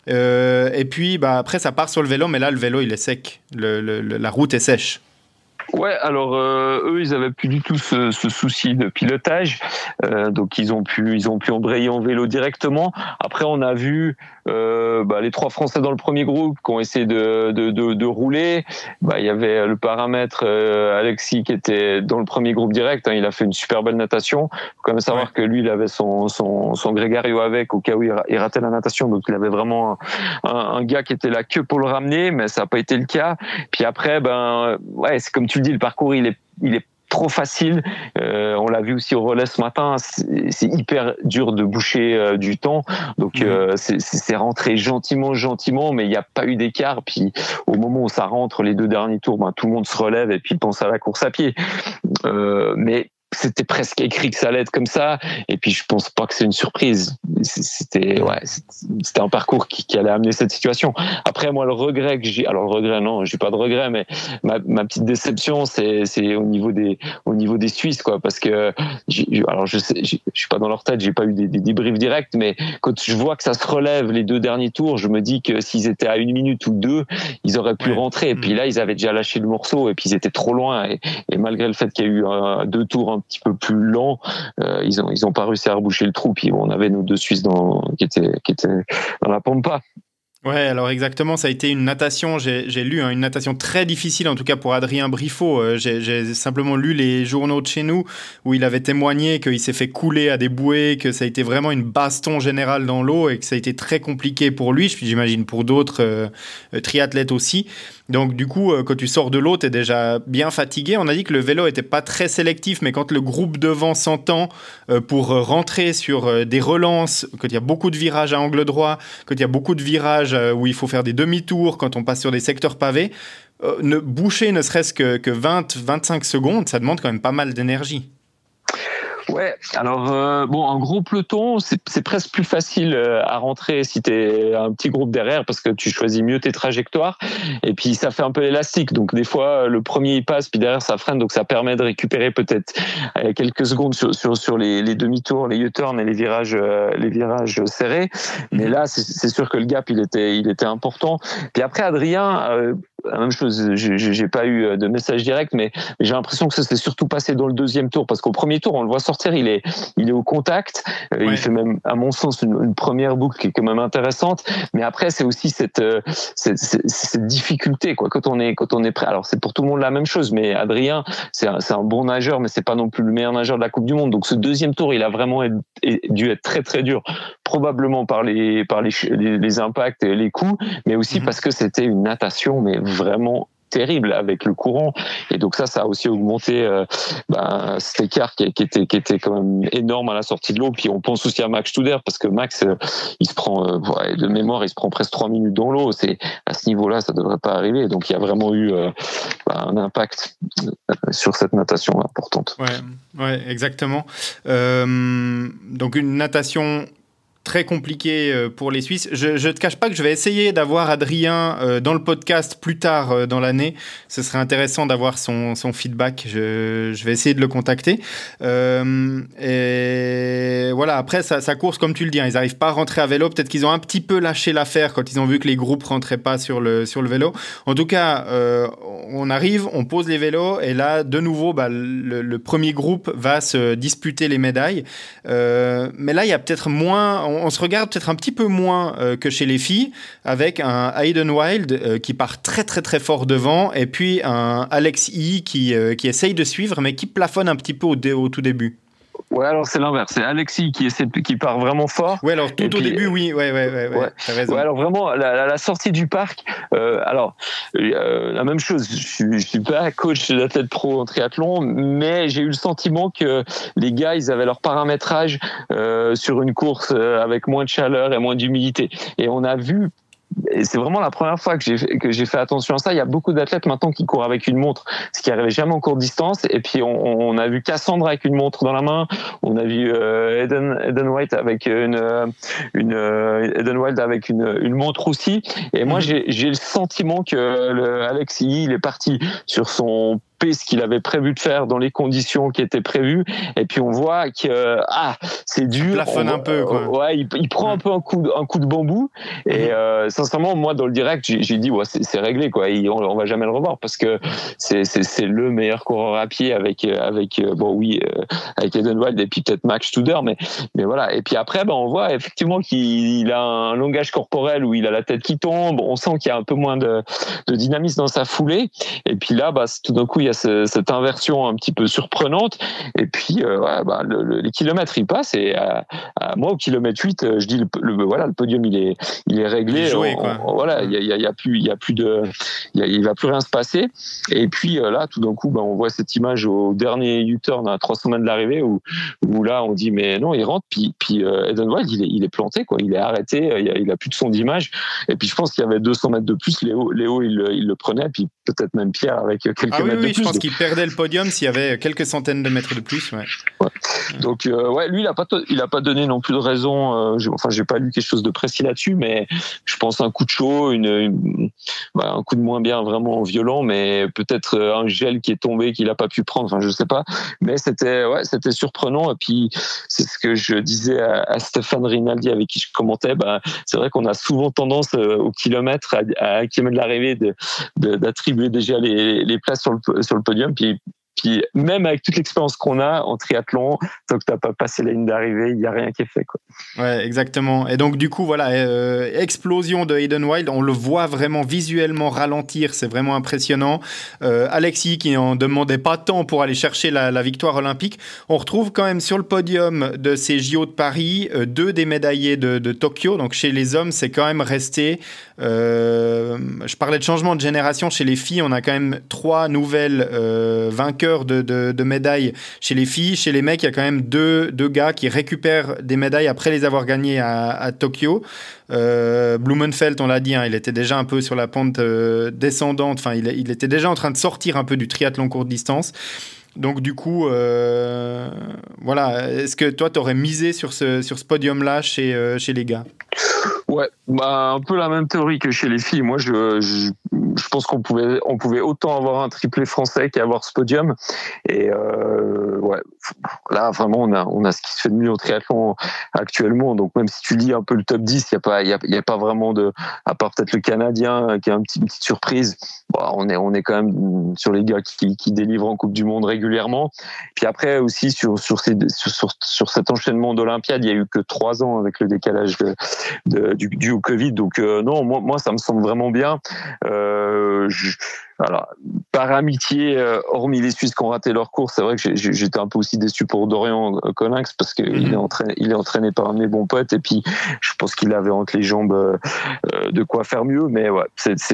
Et puis après ça part sur le vélo, mais là le vélo il est sec, la route est sèche. Ouais, alors eux, ils avaient plus du tout ce souci de pilotage, donc ils ont pu embrayer en vélo directement. Après, on a vu les 3 Français dans le premier groupe qui ont essayé de rouler. Il y avait le paramètre Alexis qui était dans le premier groupe direct. Il a fait une super belle natation. Faut quand même savoir que lui, il avait son Grégario avec au cas où il ratait la natation. Donc il avait vraiment un gars qui était là que pour le ramener, mais ça n'a pas été le cas. Puis après, c'est comme tu le dis, le parcours il est trop facile. On l'a vu aussi au relais ce matin. C'est hyper dur de boucher du temps. Donc c'est rentré gentiment, mais il n'y a pas eu d'écart. Puis au moment où ça rentre, les 2 derniers tours, tout le monde se relève et puis pense à la course à pied. Mais c'était presque écrit que ça allait être comme ça, et puis je pense pas que c'est une surprise. C'était un parcours qui allait amener cette situation. Après, moi, le regret, non, j'ai pas de regret, mais ma petite déception, c'est au niveau des Suisses, quoi, parce que je suis pas dans leur tête, j'ai pas eu des débriefs directs, mais quand je vois que ça se relève les 2 derniers tours, je me dis que s'ils étaient à 1 minute ou 2, ils auraient pu rentrer. Et puis là, ils avaient déjà lâché le morceau, et puis ils étaient trop loin, et malgré le fait qu'il y a eu 2 tours un petit peu plus lents, ils ont pas réussi à reboucher le trou. Puis on avait nos 2 Suisses qui étaient dans la pampa. Ouais, alors exactement, ça a été une natation, j'ai lu, une natation très difficile, en tout cas pour Adrien Briffaut. J'ai simplement lu les journaux de chez nous où il avait témoigné qu'il s'est fait couler à des bouées, que ça a été vraiment une baston générale dans l'eau et que ça a été très compliqué pour lui, j'imagine pour d'autres triathlètes aussi. Donc du coup, quand tu sors de l'eau, t'es déjà bien fatigué. On a dit que le vélo était pas très sélectif, mais quand le groupe devant s'entend pour rentrer sur des relances, quand il y a beaucoup de virages à angle droit, quand il y a beaucoup de virages où il faut faire des demi-tours, quand on passe sur des secteurs pavés, boucher ne serait-ce que 20-25 secondes, ça demande quand même pas mal d'énergie. Ouais, alors un gros peloton, c'est presque plus facile à rentrer si t'es un petit groupe derrière, parce que tu choisis mieux tes trajectoires, et puis ça fait un peu élastique. Donc des fois le premier il passe, puis derrière ça freine, donc ça permet de récupérer peut-être quelques secondes sur les demi-tours, les U-turns et les virages serrés. Mais là c'est sûr que le gap il était important. Puis après Adrien, la même chose, j'ai pas eu de message direct, mais j'ai l'impression que ça s'est surtout passé dans le 2e tour, parce qu'au premier tour on le voit sortir, il est au contact, il fait même à mon sens une première boucle qui est quand même intéressante, mais après c'est aussi cette difficulté, quoi, quand on est prêt. Alors c'est pour tout le monde la même chose, mais Adrien c'est un bon nageur, mais c'est pas non plus le meilleur nageur de la Coupe du Monde. Donc ce 2e tour il a vraiment dû être très très dur, probablement par les impacts et les coups, mais aussi parce que c'était une natation mais vraiment terrible avec le courant, et donc ça a aussi augmenté cet écart qui était quand même énorme à la sortie de l'eau. Puis on pense aussi à Max Studer, parce que Max il se prend de mémoire, il se prend presque 3 minutes dans l'eau. C'est à ce niveau-là, ça devrait pas arriver. Donc il y a vraiment eu un impact sur cette natation importante. Ouais, exactement. Donc une natation très compliqué pour les Suisses. Je ne te cache pas que je vais essayer d'avoir Adrien dans le podcast plus tard dans l'année. Ce serait intéressant d'avoir son feedback. Je vais essayer de le contacter. Et voilà, après, sa course, comme tu le dis, ils n'arrivent pas à rentrer à vélo. Peut-être qu'ils ont un petit peu lâché l'affaire quand ils ont vu que les groupes ne rentraient pas sur le vélo. En tout cas, on arrive, on pose les vélos, et là, de nouveau, le premier groupe va se disputer les médailles. Mais là, il y a peut-être moins... On se regarde peut-être un petit peu moins que chez les filles, avec un Hayden Wild qui part très très très fort devant, et puis un Alex E qui essaye de suivre, mais qui plafonne un petit peu au tout début. Ouais, alors c'est l'inverse. C'est Alexis qui part vraiment fort. Ouais, alors tout au début, oui, ouais, t'as raison. Ouais, alors vraiment, la sortie du parc, la même chose. Je suis pas coach d'athlète pro en triathlon, mais j'ai eu le sentiment que les gars, ils avaient leur paramétrage sur une course avec moins de chaleur et moins d'humidité. Et on a vu. Et c'est vraiment la première fois que j'ai fait attention à ça. Il y a beaucoup d'athlètes maintenant qui courent avec une montre, ce qui n'arrivait jamais en courte distance. Et puis on a vu Cassandre avec une montre dans la main. On a vu Eden White avec Eden Wild avec une montre aussi. Et moi j'ai le sentiment que Alexis, il est parti sur son ce qu'il avait prévu de faire dans les conditions qui étaient prévues, et puis on voit que c'est dur, plafonne un peu, quoi. Ouais, il prend un peu un coup de bambou, et sincèrement moi dans le direct j'ai dit c'est réglé, quoi. On va jamais le revoir parce que c'est le meilleur coureur à pied avec Eden Wild et puis peut-être Max Studer, mais voilà. Et puis après on voit effectivement qu'il a un langage corporel où il a la tête qui tombe, on sent qu'il y a un peu moins de dynamisme dans sa foulée, et puis là tout d'un coup il y a cette inversion un petit peu surprenante, et puis les kilomètres ils passent, et moi au kilomètre 8 je dis le podium il est réglé, il est joué, quoi. il va plus rien se passer. Et puis là tout d'un coup on voit cette image au dernier U-turn à 300 mètres de l'arrivée où là on dit mais non, il rentre, puis Eden Wild il est planté, quoi. Il est arrêté, il a plus de son d'image, et puis je pense qu'il y avait 200 mètres de plus, Léo il le prenait, puis peut-être même Pierre avec quelques mètres de plus. Je pense qu'il perdait le podium s'il y avait quelques centaines de mètres de plus. Ouais. Donc lui il a pas donné non plus de raison. J'ai pas lu quelque chose de précis là-dessus, mais je pense un coup de chaud, un coup de moins bien vraiment violent, mais peut-être un gel qui est tombé qu'il a pas pu prendre. Enfin je sais pas, mais c'était surprenant. Et puis c'est ce que je disais à Stéphane Rinaldi avec qui je commentais. C'est vrai qu'on a souvent tendance au kilomètre à kilomètre de l'arrivée d'attribuer déjà les places sur le podium, puis même avec toute l'expérience qu'on a en triathlon, tant que t'as pas passé la ligne d'arrivée, il y a rien qui est fait, quoi. Ouais, exactement. Et donc du coup explosion de Eden Wild, on le voit vraiment visuellement ralentir, c'est vraiment impressionnant. Alexis qui en demandait pas tant pour aller chercher la victoire olympique, on retrouve quand même sur le podium de ces JO de Paris 2 des médaillés de Tokyo. Donc chez les hommes, c'est quand même resté. Je parlais de changement de génération chez les filles, on a quand même 3 nouvelles vainqueurs de médailles chez les filles. Chez les mecs, il y a quand même deux gars qui récupèrent des médailles après les avoir gagnées à Tokyo. Blumenfeld, on l'a dit, il était déjà un peu sur la pente descendante. Enfin, il était déjà en train de sortir un peu du triathlon courte distance. Donc du coup, est-ce que toi, tu aurais misé sur ce podium-là chez les gars ? Ouais, un peu la même théorie que chez les filles. Moi, je pense qu'on pouvait autant avoir un triplé français qu'avoir ce podium. Et là vraiment on a ce qui se fait de mieux au triathlon actuellement. Donc même si tu lis un peu le top 10, il y a pas vraiment à part peut-être le Canadien qui est une petite surprise. On est quand même sur les gars qui délivrent en Coupe du Monde régulièrement. Puis après aussi sur cet enchaînement d'Olympiades, il y a eu que 3 ans avec le décalage dû au Covid. Donc non, moi ça me semble vraiment bien. Alors, par amitié, hormis les Suisses qui ont raté leur course, c'est vrai que j'étais un peu aussi déçu pour Dorian Coninx parce qu'il est entraîné par un de mes bons potes, et puis je pense qu'il avait entre les jambes de quoi faire mieux. Mais ouais,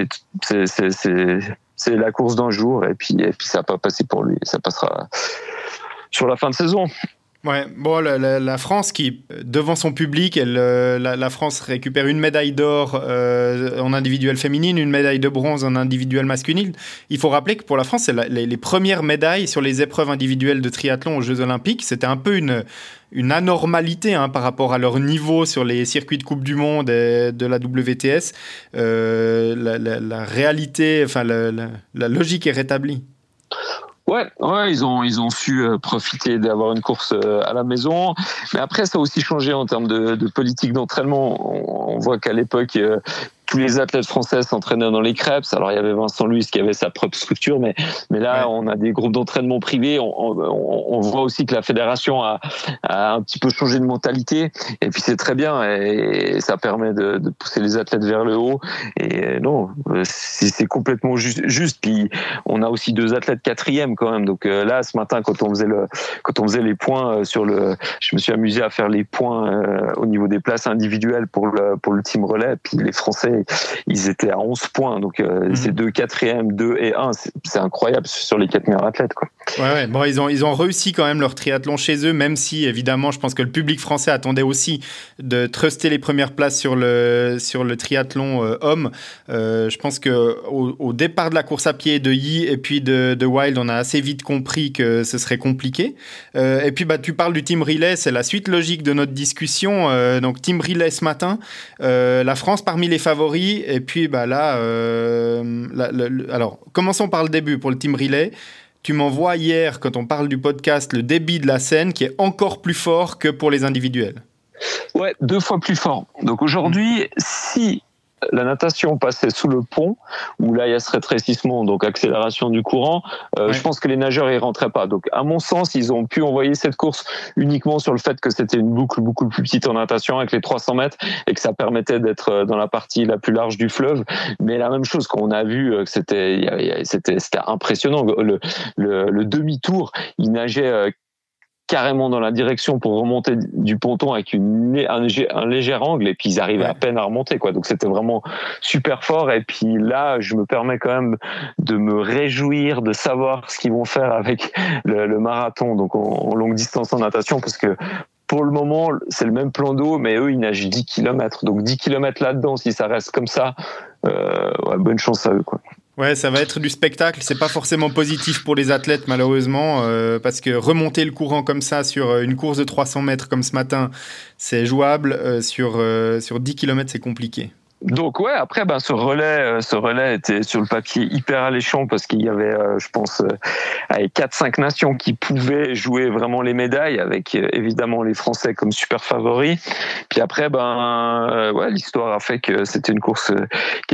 c'est la course d'un jour, et puis ça n'a pas passé pour lui. Ça passera sur la fin de saison. Ouais, bon, la France qui, devant son public, la France récupère une médaille d'or en individuel féminine, une médaille de bronze en individuel masculine. Il faut rappeler que pour la France, c'est les premières médailles sur les épreuves individuelles de triathlon aux Jeux Olympiques. C'était un peu une anormalité par rapport à leur niveau sur les circuits de Coupe du Monde et de la WTS. La réalité, enfin la logique est rétablie. Ouais, ils ont su profiter d'avoir une course à la maison. Mais après, ça a aussi changé en termes de politique d'entraînement. On voit qu'à l'époque, tous les athlètes français s'entraînaient dans les Krebs. Alors il y avait Vincent Louis qui avait sa propre structure, mais là on a des groupes d'entraînement privés. On voit aussi que la fédération a un petit peu changé de mentalité, et puis c'est très bien, et ça permet de pousser les athlètes vers le haut. Et non, c'est complètement juste. Puis on a aussi 2 athlètes 4e quand même. Donc là, ce matin, quand on faisait les points je me suis amusé à faire les points au niveau des places individuelles pour le team relais. Puis les Français, ils étaient à 11 points. Donc c'est 2 4e, 2 et 1. C'est incroyable sur les 4 meilleurs athlètes, quoi. Ouais. Bon, ils ont réussi quand même leur triathlon chez eux, même si évidemment, je pense que le public français attendait aussi de truster les premières places sur le triathlon homme. Je pense que au départ de la course à pied de Yi et puis de Wild, on a assez vite compris que ce serait compliqué. Et puis tu parles du team relay, c'est la suite logique de notre discussion. Donc team relay ce matin, la France parmi les favoris. Et puis alors commençons par le début pour le team relay. Tu m'envoies hier, quand on parle du podcast, le débit de la scène qui est encore plus fort que pour les individuels. Ouais, 2 fois plus fort. Donc aujourd'hui, si la natation passait sous le pont, où là il y a ce rétrécissement, donc accélération du courant, je pense que les nageurs y rentraient pas. Donc à mon sens, ils ont pu envoyer cette course uniquement sur le fait que c'était une boucle beaucoup plus petite en natation avec les 300 mètres et que ça permettait d'être dans la partie la plus large du fleuve. Mais la même chose qu'on a vu, c'était impressionnant. Le demi-tour, il nageait carrément dans la direction pour remonter du ponton avec un léger angle, et puis ils arrivaient à peine à remonter, quoi. Donc c'était vraiment super fort. Et puis là, je me permets quand même de me réjouir de savoir ce qu'ils vont faire avec le marathon, donc en longue distance en natation, parce que pour le moment, c'est le même plan d'eau, mais eux, ils nagent 10 km. Donc 10 km là-dedans, si ça reste comme ça, bonne chance à eux, quoi. Ouais, ça va être du spectacle. C'est pas forcément positif pour les athlètes, malheureusement, parce que remonter le courant comme ça sur une course de 300 mètres comme ce matin, c'est jouable. Sur 10 km, c'est compliqué. Donc ouais, après ce relais était sur le papier hyper alléchant, parce qu'il y avait je pense 4-5 nations qui pouvaient jouer vraiment les médailles, avec évidemment les Français comme super favoris. Puis après l'histoire a fait que c'était une course qui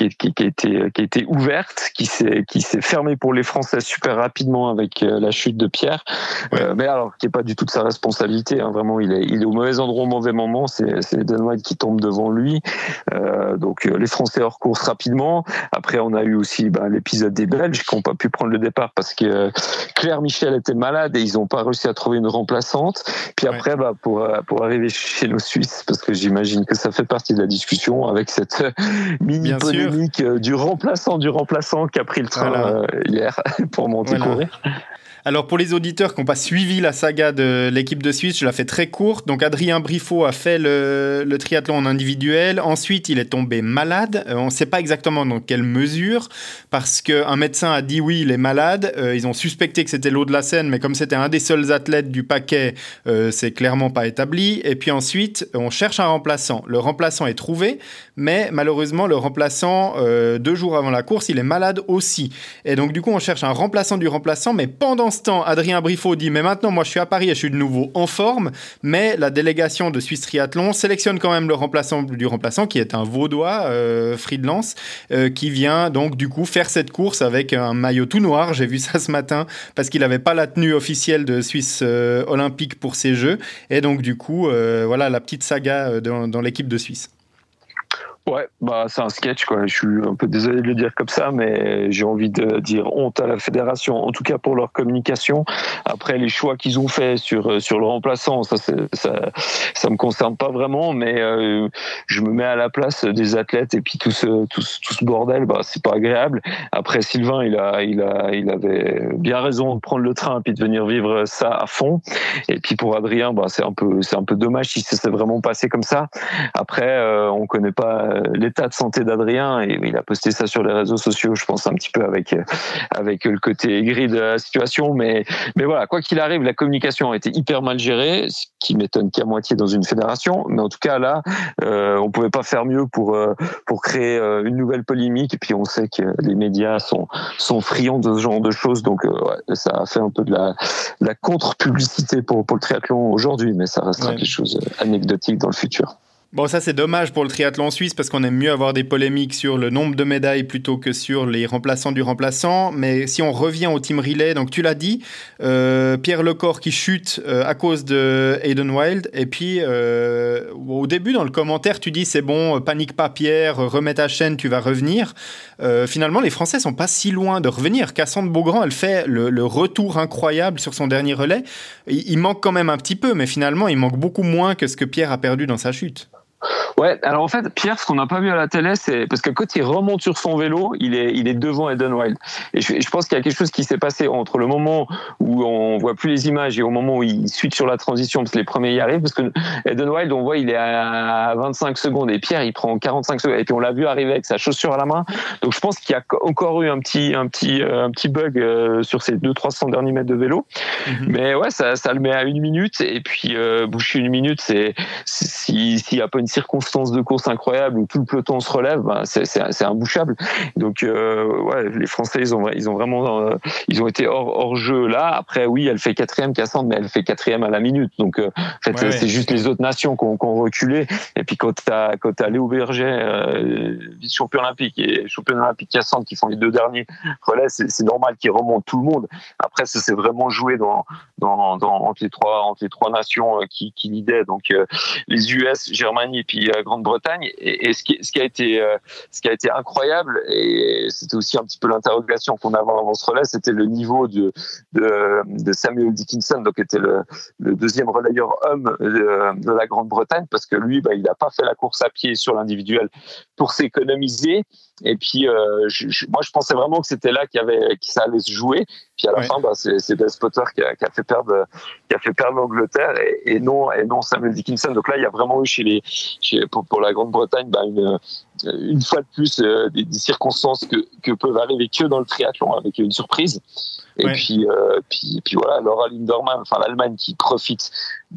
était ouverte, qui s'est fermée pour les Français super rapidement avec la chute de Pierre. Mais alors qui est pas du tout de sa responsabilité, hein. Vraiment il est au mauvais endroit au mauvais moment, c'est Dan White qui tombe devant lui. Donc les Français hors course rapidement. Après on a eu aussi l'épisode des Belges qui n'ont pas pu prendre le départ parce que Claire Michel était malade et ils n'ont pas réussi à trouver une remplaçante. Puis après pour arriver chez nos Suisses, parce que j'imagine que ça fait partie de la discussion, avec cette mini polémique du remplaçant qui a pris le train hier pour monter courir. Alors pour les auditeurs qui n'ont pas suivi la saga de l'équipe de Suisse, je la fais très courte. Donc Adrien Briffaut a fait le triathlon en individuel. Ensuite, il est tombé malade. On ne sait pas exactement dans quelle mesure, parce qu'un médecin a dit oui, il est malade. Ils ont suspecté que c'était l'eau de la Seine, mais comme c'était un des seuls athlètes du paquet, c'est clairement pas établi. Et puis ensuite, on cherche un remplaçant. Le remplaçant est trouvé, mais malheureusement, le remplaçant, 2 jours avant la course, il est malade aussi. Et donc du coup, on cherche un remplaçant du remplaçant, mais pendant ce temps, Adrien Briffaut dit « Mais maintenant, moi, je suis à Paris et je suis de nouveau en forme. » Mais la délégation de Suisse Triathlon sélectionne quand même le remplaçant du remplaçant, qui est un Vaudois, Friedlands, qui vient donc du coup faire cette course avec un maillot tout noir. J'ai vu ça ce matin, parce qu'il n'avait pas la tenue officielle de Suisse olympique pour ces Jeux. Et donc du coup, voilà la petite saga dans l'équipe de Suisse. Ouais, c'est un sketch, quoi. Je suis un peu désolé de le dire comme ça, mais j'ai envie de dire honte à la fédération, en tout cas pour leur communication. Après, les choix qu'ils ont fait sur le remplaçant, ça me concerne pas vraiment, mais je me mets à la place des athlètes, et puis tout ce bordel, c'est pas agréable. Après, Sylvain, il avait bien raison de prendre le train et puis de venir vivre ça à fond. Et puis pour Adrien, c'est un peu dommage si ça s'est vraiment passé comme ça. Après, on connaît pas l'état de santé d'Adrien, et il a posté ça sur les réseaux sociaux, je pense un petit peu avec le côté aigri de la situation, mais voilà, quoi qu'il arrive, la communication a été hyper mal gérée, ce qui m'étonne qu'à moitié dans une fédération, mais en tout cas là, on pouvait pas faire mieux pour créer une nouvelle polémique. Et puis on sait que les médias sont friands de ce genre de choses, donc ça a fait un peu de la contre-publicité pour le triathlon aujourd'hui, mais ça restera quelque chose anecdotique dans le futur. Bon, ça c'est dommage pour le triathlon suisse parce qu'on aime mieux avoir des polémiques sur le nombre de médailles plutôt que sur les remplaçants du remplaçant. Mais si on revient au team relay, donc tu l'as dit, Pierre Lecor qui chute à cause de Hayden Wild. Et puis au début dans le commentaire, tu dis c'est bon, panique pas Pierre, remets ta chaîne, tu vas revenir. Finalement, les Français sont pas si loin de revenir. Cassandre Beaugrand, elle fait le retour incroyable sur son dernier relais. Il manque quand même un petit peu, mais finalement, il manque beaucoup moins que ce que Pierre a perdu dans sa chute. Ouais, alors en fait, Pierre, ce qu'on n'a pas vu à la télé, c'est parce que quand il remonte sur son vélo, il est devant Hayden Wild. Et je pense qu'il y a quelque chose qui s'est passé entre le moment où on voit plus les images et au moment où il switch sur la transition, parce que les premiers y arrivent, parce que Hayden Wild, on voit, il est à 25 secondes et Pierre, il prend 45 secondes. Et puis on l'a vu arriver avec sa chaussure à la main. Donc je pense qu'il y a encore eu un petit bug sur ces 200-300 derniers mètres de vélo. Mm-hmm. Mais ouais, ça le met à 1 minute. Et puis boucher 1 minute, s'il n'y a pas une circonstance de course incroyable où tout le peloton se relève, c'est imbouchable. Donc ouais, les Français ils ont vraiment ils ont été hors jeu là. Après oui, elle fait 4e Cassandre, mais elle fait 4e à la minute. Donc en fait ouais, c'est juste les autres nations qui ont reculé. Et puis quand t'as Léo Berger, vice-champion olympique, et champion olympique Cassandre qui font les 2 derniers relais, c'est normal qu'ils remontent tout le monde. Après ça s'est vraiment joué entre les trois nations qui leadaient, donc les US, Germanie et puis Grande-Bretagne. Et ce qui a été incroyable, et c'était aussi un petit peu l'interrogation qu'on avait avant ce relais, c'était le niveau de Samuel Dickinson, donc qui était le deuxième relayeur homme de la Grande-Bretagne, parce que lui, il n'a pas fait la course à pied sur l'individuel pour s'économiser. Et puis moi je pensais vraiment que c'était là que ça allait se jouer. Puis à la fin, c'est Bess Potter qui a fait perdre l'Angleterre et non Samuel Dickinson. Donc là, il y a vraiment eu pour la Grande-Bretagne une fois de plus des circonstances que peuvent arriver que dans le triathlon avec une surprise. Et puis voilà, Laura Lindermann, enfin l'Allemagne qui profite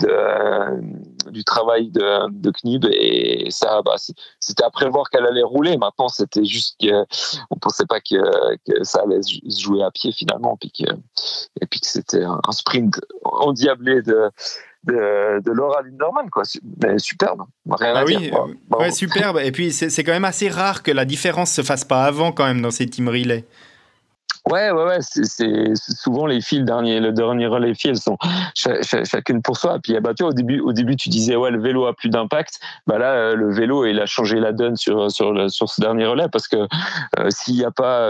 du travail de Knib, et ça, c'était à prévoir qu'elle allait rouler. Maintenant, c'était juste qu'on pensait pas que ça allait se jouer à pied finalement, et puis que c'était un sprint endiablé de Laura Lindermann, quoi. Mais superbe, rien à dire. Ouais, superbe. Et puis c'est quand même assez rare que la différence se fasse pas avant quand même dans ces team relay. Ouais, c'est souvent les filles, le dernier relais filles, elles sont chacune pour soi. Puis tu vois, au début tu disais le vélo a plus d'impact. Là le vélo, il a changé la donne sur ce dernier relais, parce que s'il n'y a pas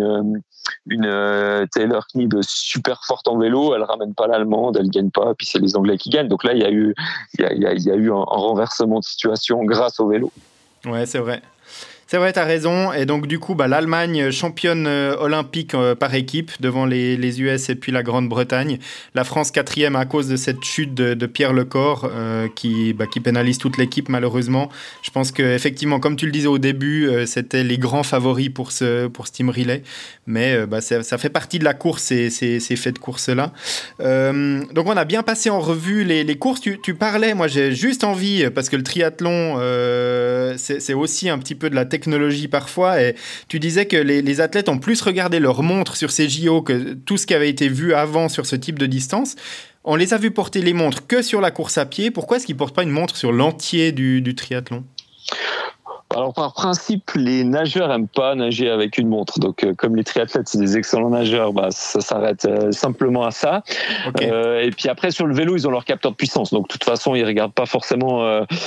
une Taylor Knib super forte en vélo, elle ramène pas l'allemande, elle gagne pas, puis c'est les Anglais qui gagnent. Donc là il y a eu un renversement de situation grâce au vélo. Ouais, c'est vrai. C'est vrai, t'as raison. Et donc, du coup, l'Allemagne championne olympique par équipe devant les US et puis la Grande-Bretagne. La France 4e à cause de cette chute de Pierre Lecor qui pénalise toute l'équipe, malheureusement. Je pense qu'effectivement, comme tu le disais au début, c'était les grands favoris pour ce team relay. Mais ça fait partie de la course, ces faits de course-là. Donc, on a bien passé en revue les courses. Tu parlais, moi, j'ai juste envie, parce que le triathlon, c'est aussi un petit peu de la technologie parfois, et tu disais que les athlètes ont plus regardé leur montre sur ces JO que tout ce qui avait été vu avant sur ce type de distance. On les a vus porter les montres que sur la course à pied. Pourquoi est-ce qu'ils ne portent pas une montre sur l'entier du triathlon ? Alors par principe, les nageurs n'aiment pas nager avec une montre. Donc comme les triathlètes, c'est des excellents nageurs, ça s'arrête simplement à ça. Okay. Et puis après, sur le vélo, ils ont leur capteur de puissance. Donc de toute façon, ils regardent pas forcément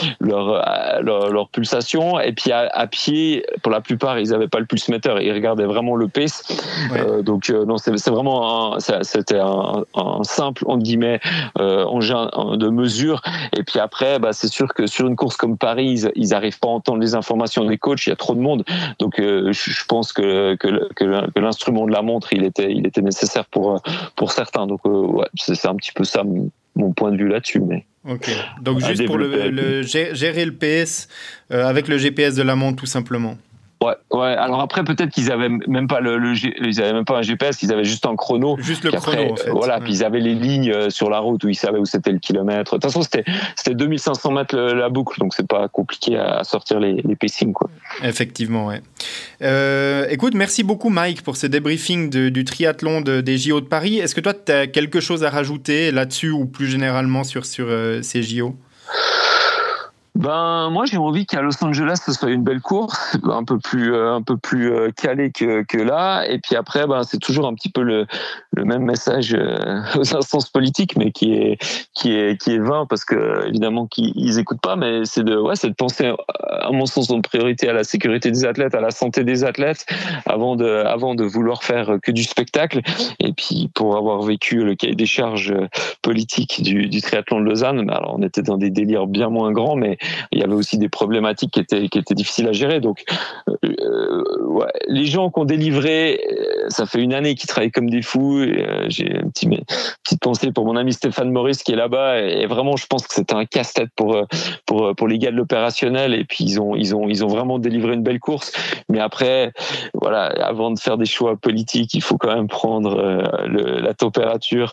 leur pulsation. Et puis à pied, pour la plupart, ils n'avaient pas le pulsmetteur. Ils regardaient vraiment le pace. Ouais. Donc non, c'est vraiment c'était un simple, entre guillemets, engin de mesure. Et puis après, c'est sûr que sur une course comme Paris, ils n'arrivent pas à entendre les informations des coachs, il y a trop de monde, donc je pense que l'instrument de la montre il était nécessaire pour certains, donc c'est un petit peu ça mon point de vue là-dessus. Mais ok, donc juste pour gérer le PS avec le GPS de la montre tout simplement. Ouais. Alors après, peut-être qu'ils avaient même pas ils avaient même pas un GPS, ils avaient juste un chrono. Juste le chrono, en fait. Voilà, puis ils avaient les lignes sur la route où ils savaient où c'était le kilomètre. De toute façon, c'était 2500 mètres la boucle, donc c'est pas compliqué à sortir les pacings, quoi. Effectivement, ouais. Écoute, merci beaucoup, Mike, pour ce débriefing du triathlon des JO de Paris. Est-ce que toi, tu as quelque chose à rajouter là-dessus ou plus généralement sur ces JO ? Moi j'ai envie qu'à Los Angeles ce soit une belle course, un peu plus calé que là. Et puis après, c'est toujours un petit peu le même message aux instances politiques, mais qui est vain parce que évidemment qu'ils écoutent pas. Mais c'est de penser, à mon sens, en priorité à la sécurité des athlètes, à la santé des athlètes, avant de vouloir faire que du spectacle. Et puis pour avoir vécu le cahier des charges politiques du triathlon de Lausanne, alors on était dans des délires bien moins grands, mais il y avait aussi des problématiques qui étaient difficiles à gérer. Donc, les gens qui ont délivré, ça fait une année qu'ils travaillent comme des fous. J'ai une petite pensée pour mon ami Stéphane Maurice qui est là-bas. Et vraiment, je pense que c'était un casse-tête pour les gars de l'opérationnel. Et puis, ils ont vraiment délivré une belle course. Mais après, voilà, avant de faire des choix politiques, il faut quand même prendre la température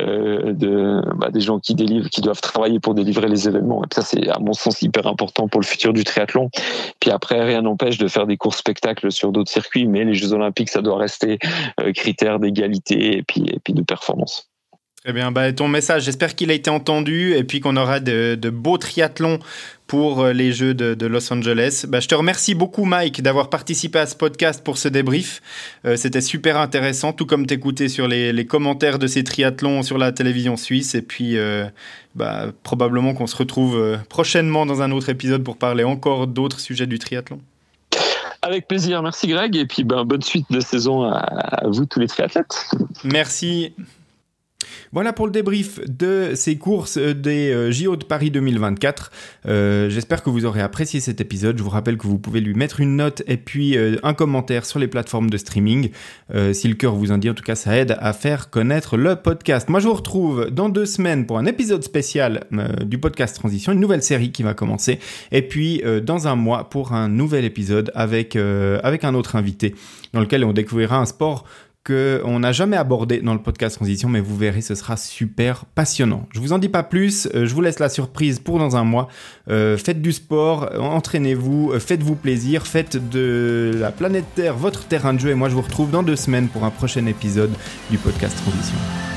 des gens qui doivent travailler pour délivrer les événements. Et puis ça, c'est à mon sens hyper important pour le futur du triathlon. Puis après, rien n'empêche de faire des courses spectacles sur d'autres circuits, mais les Jeux Olympiques, ça doit rester critère d'égalité et puis de performance. Très bien, ton message, j'espère qu'il a été entendu et puis qu'on aura de beaux triathlons pour les Jeux de Los Angeles. Je te remercie beaucoup, Mike, d'avoir participé à ce podcast pour ce débrief. C'était super intéressant, tout comme t'écouter sur les commentaires de ces triathlons sur la télévision suisse. Et puis, probablement qu'on se retrouve prochainement dans un autre épisode pour parler encore d'autres sujets du triathlon. Avec plaisir, merci Greg. Et puis, bonne suite de saison à vous, tous les triathlètes. Merci. Voilà pour le débrief de ces courses des JO de Paris 2024. J'espère que vous aurez apprécié cet épisode. Je vous rappelle que vous pouvez lui mettre une note et puis un commentaire sur les plateformes de streaming. Si le cœur vous en dit, en tout cas, ça aide à faire connaître le podcast. Moi, je vous retrouve dans 2 semaines pour un épisode spécial du podcast Transition, une nouvelle série qui va commencer. Et puis, dans 1 mois, pour un nouvel épisode avec un autre invité dans lequel on découvrira un sport qu'on n'a jamais abordé dans le podcast Transition, mais vous verrez, ce sera super passionnant. Je vous en dis pas plus, je vous laisse la surprise pour dans 1 mois. Faites du sport, entraînez-vous, faites-vous plaisir, faites de la planète Terre votre terrain de jeu, et moi je vous retrouve dans 2 semaines pour un prochain épisode du podcast Transition.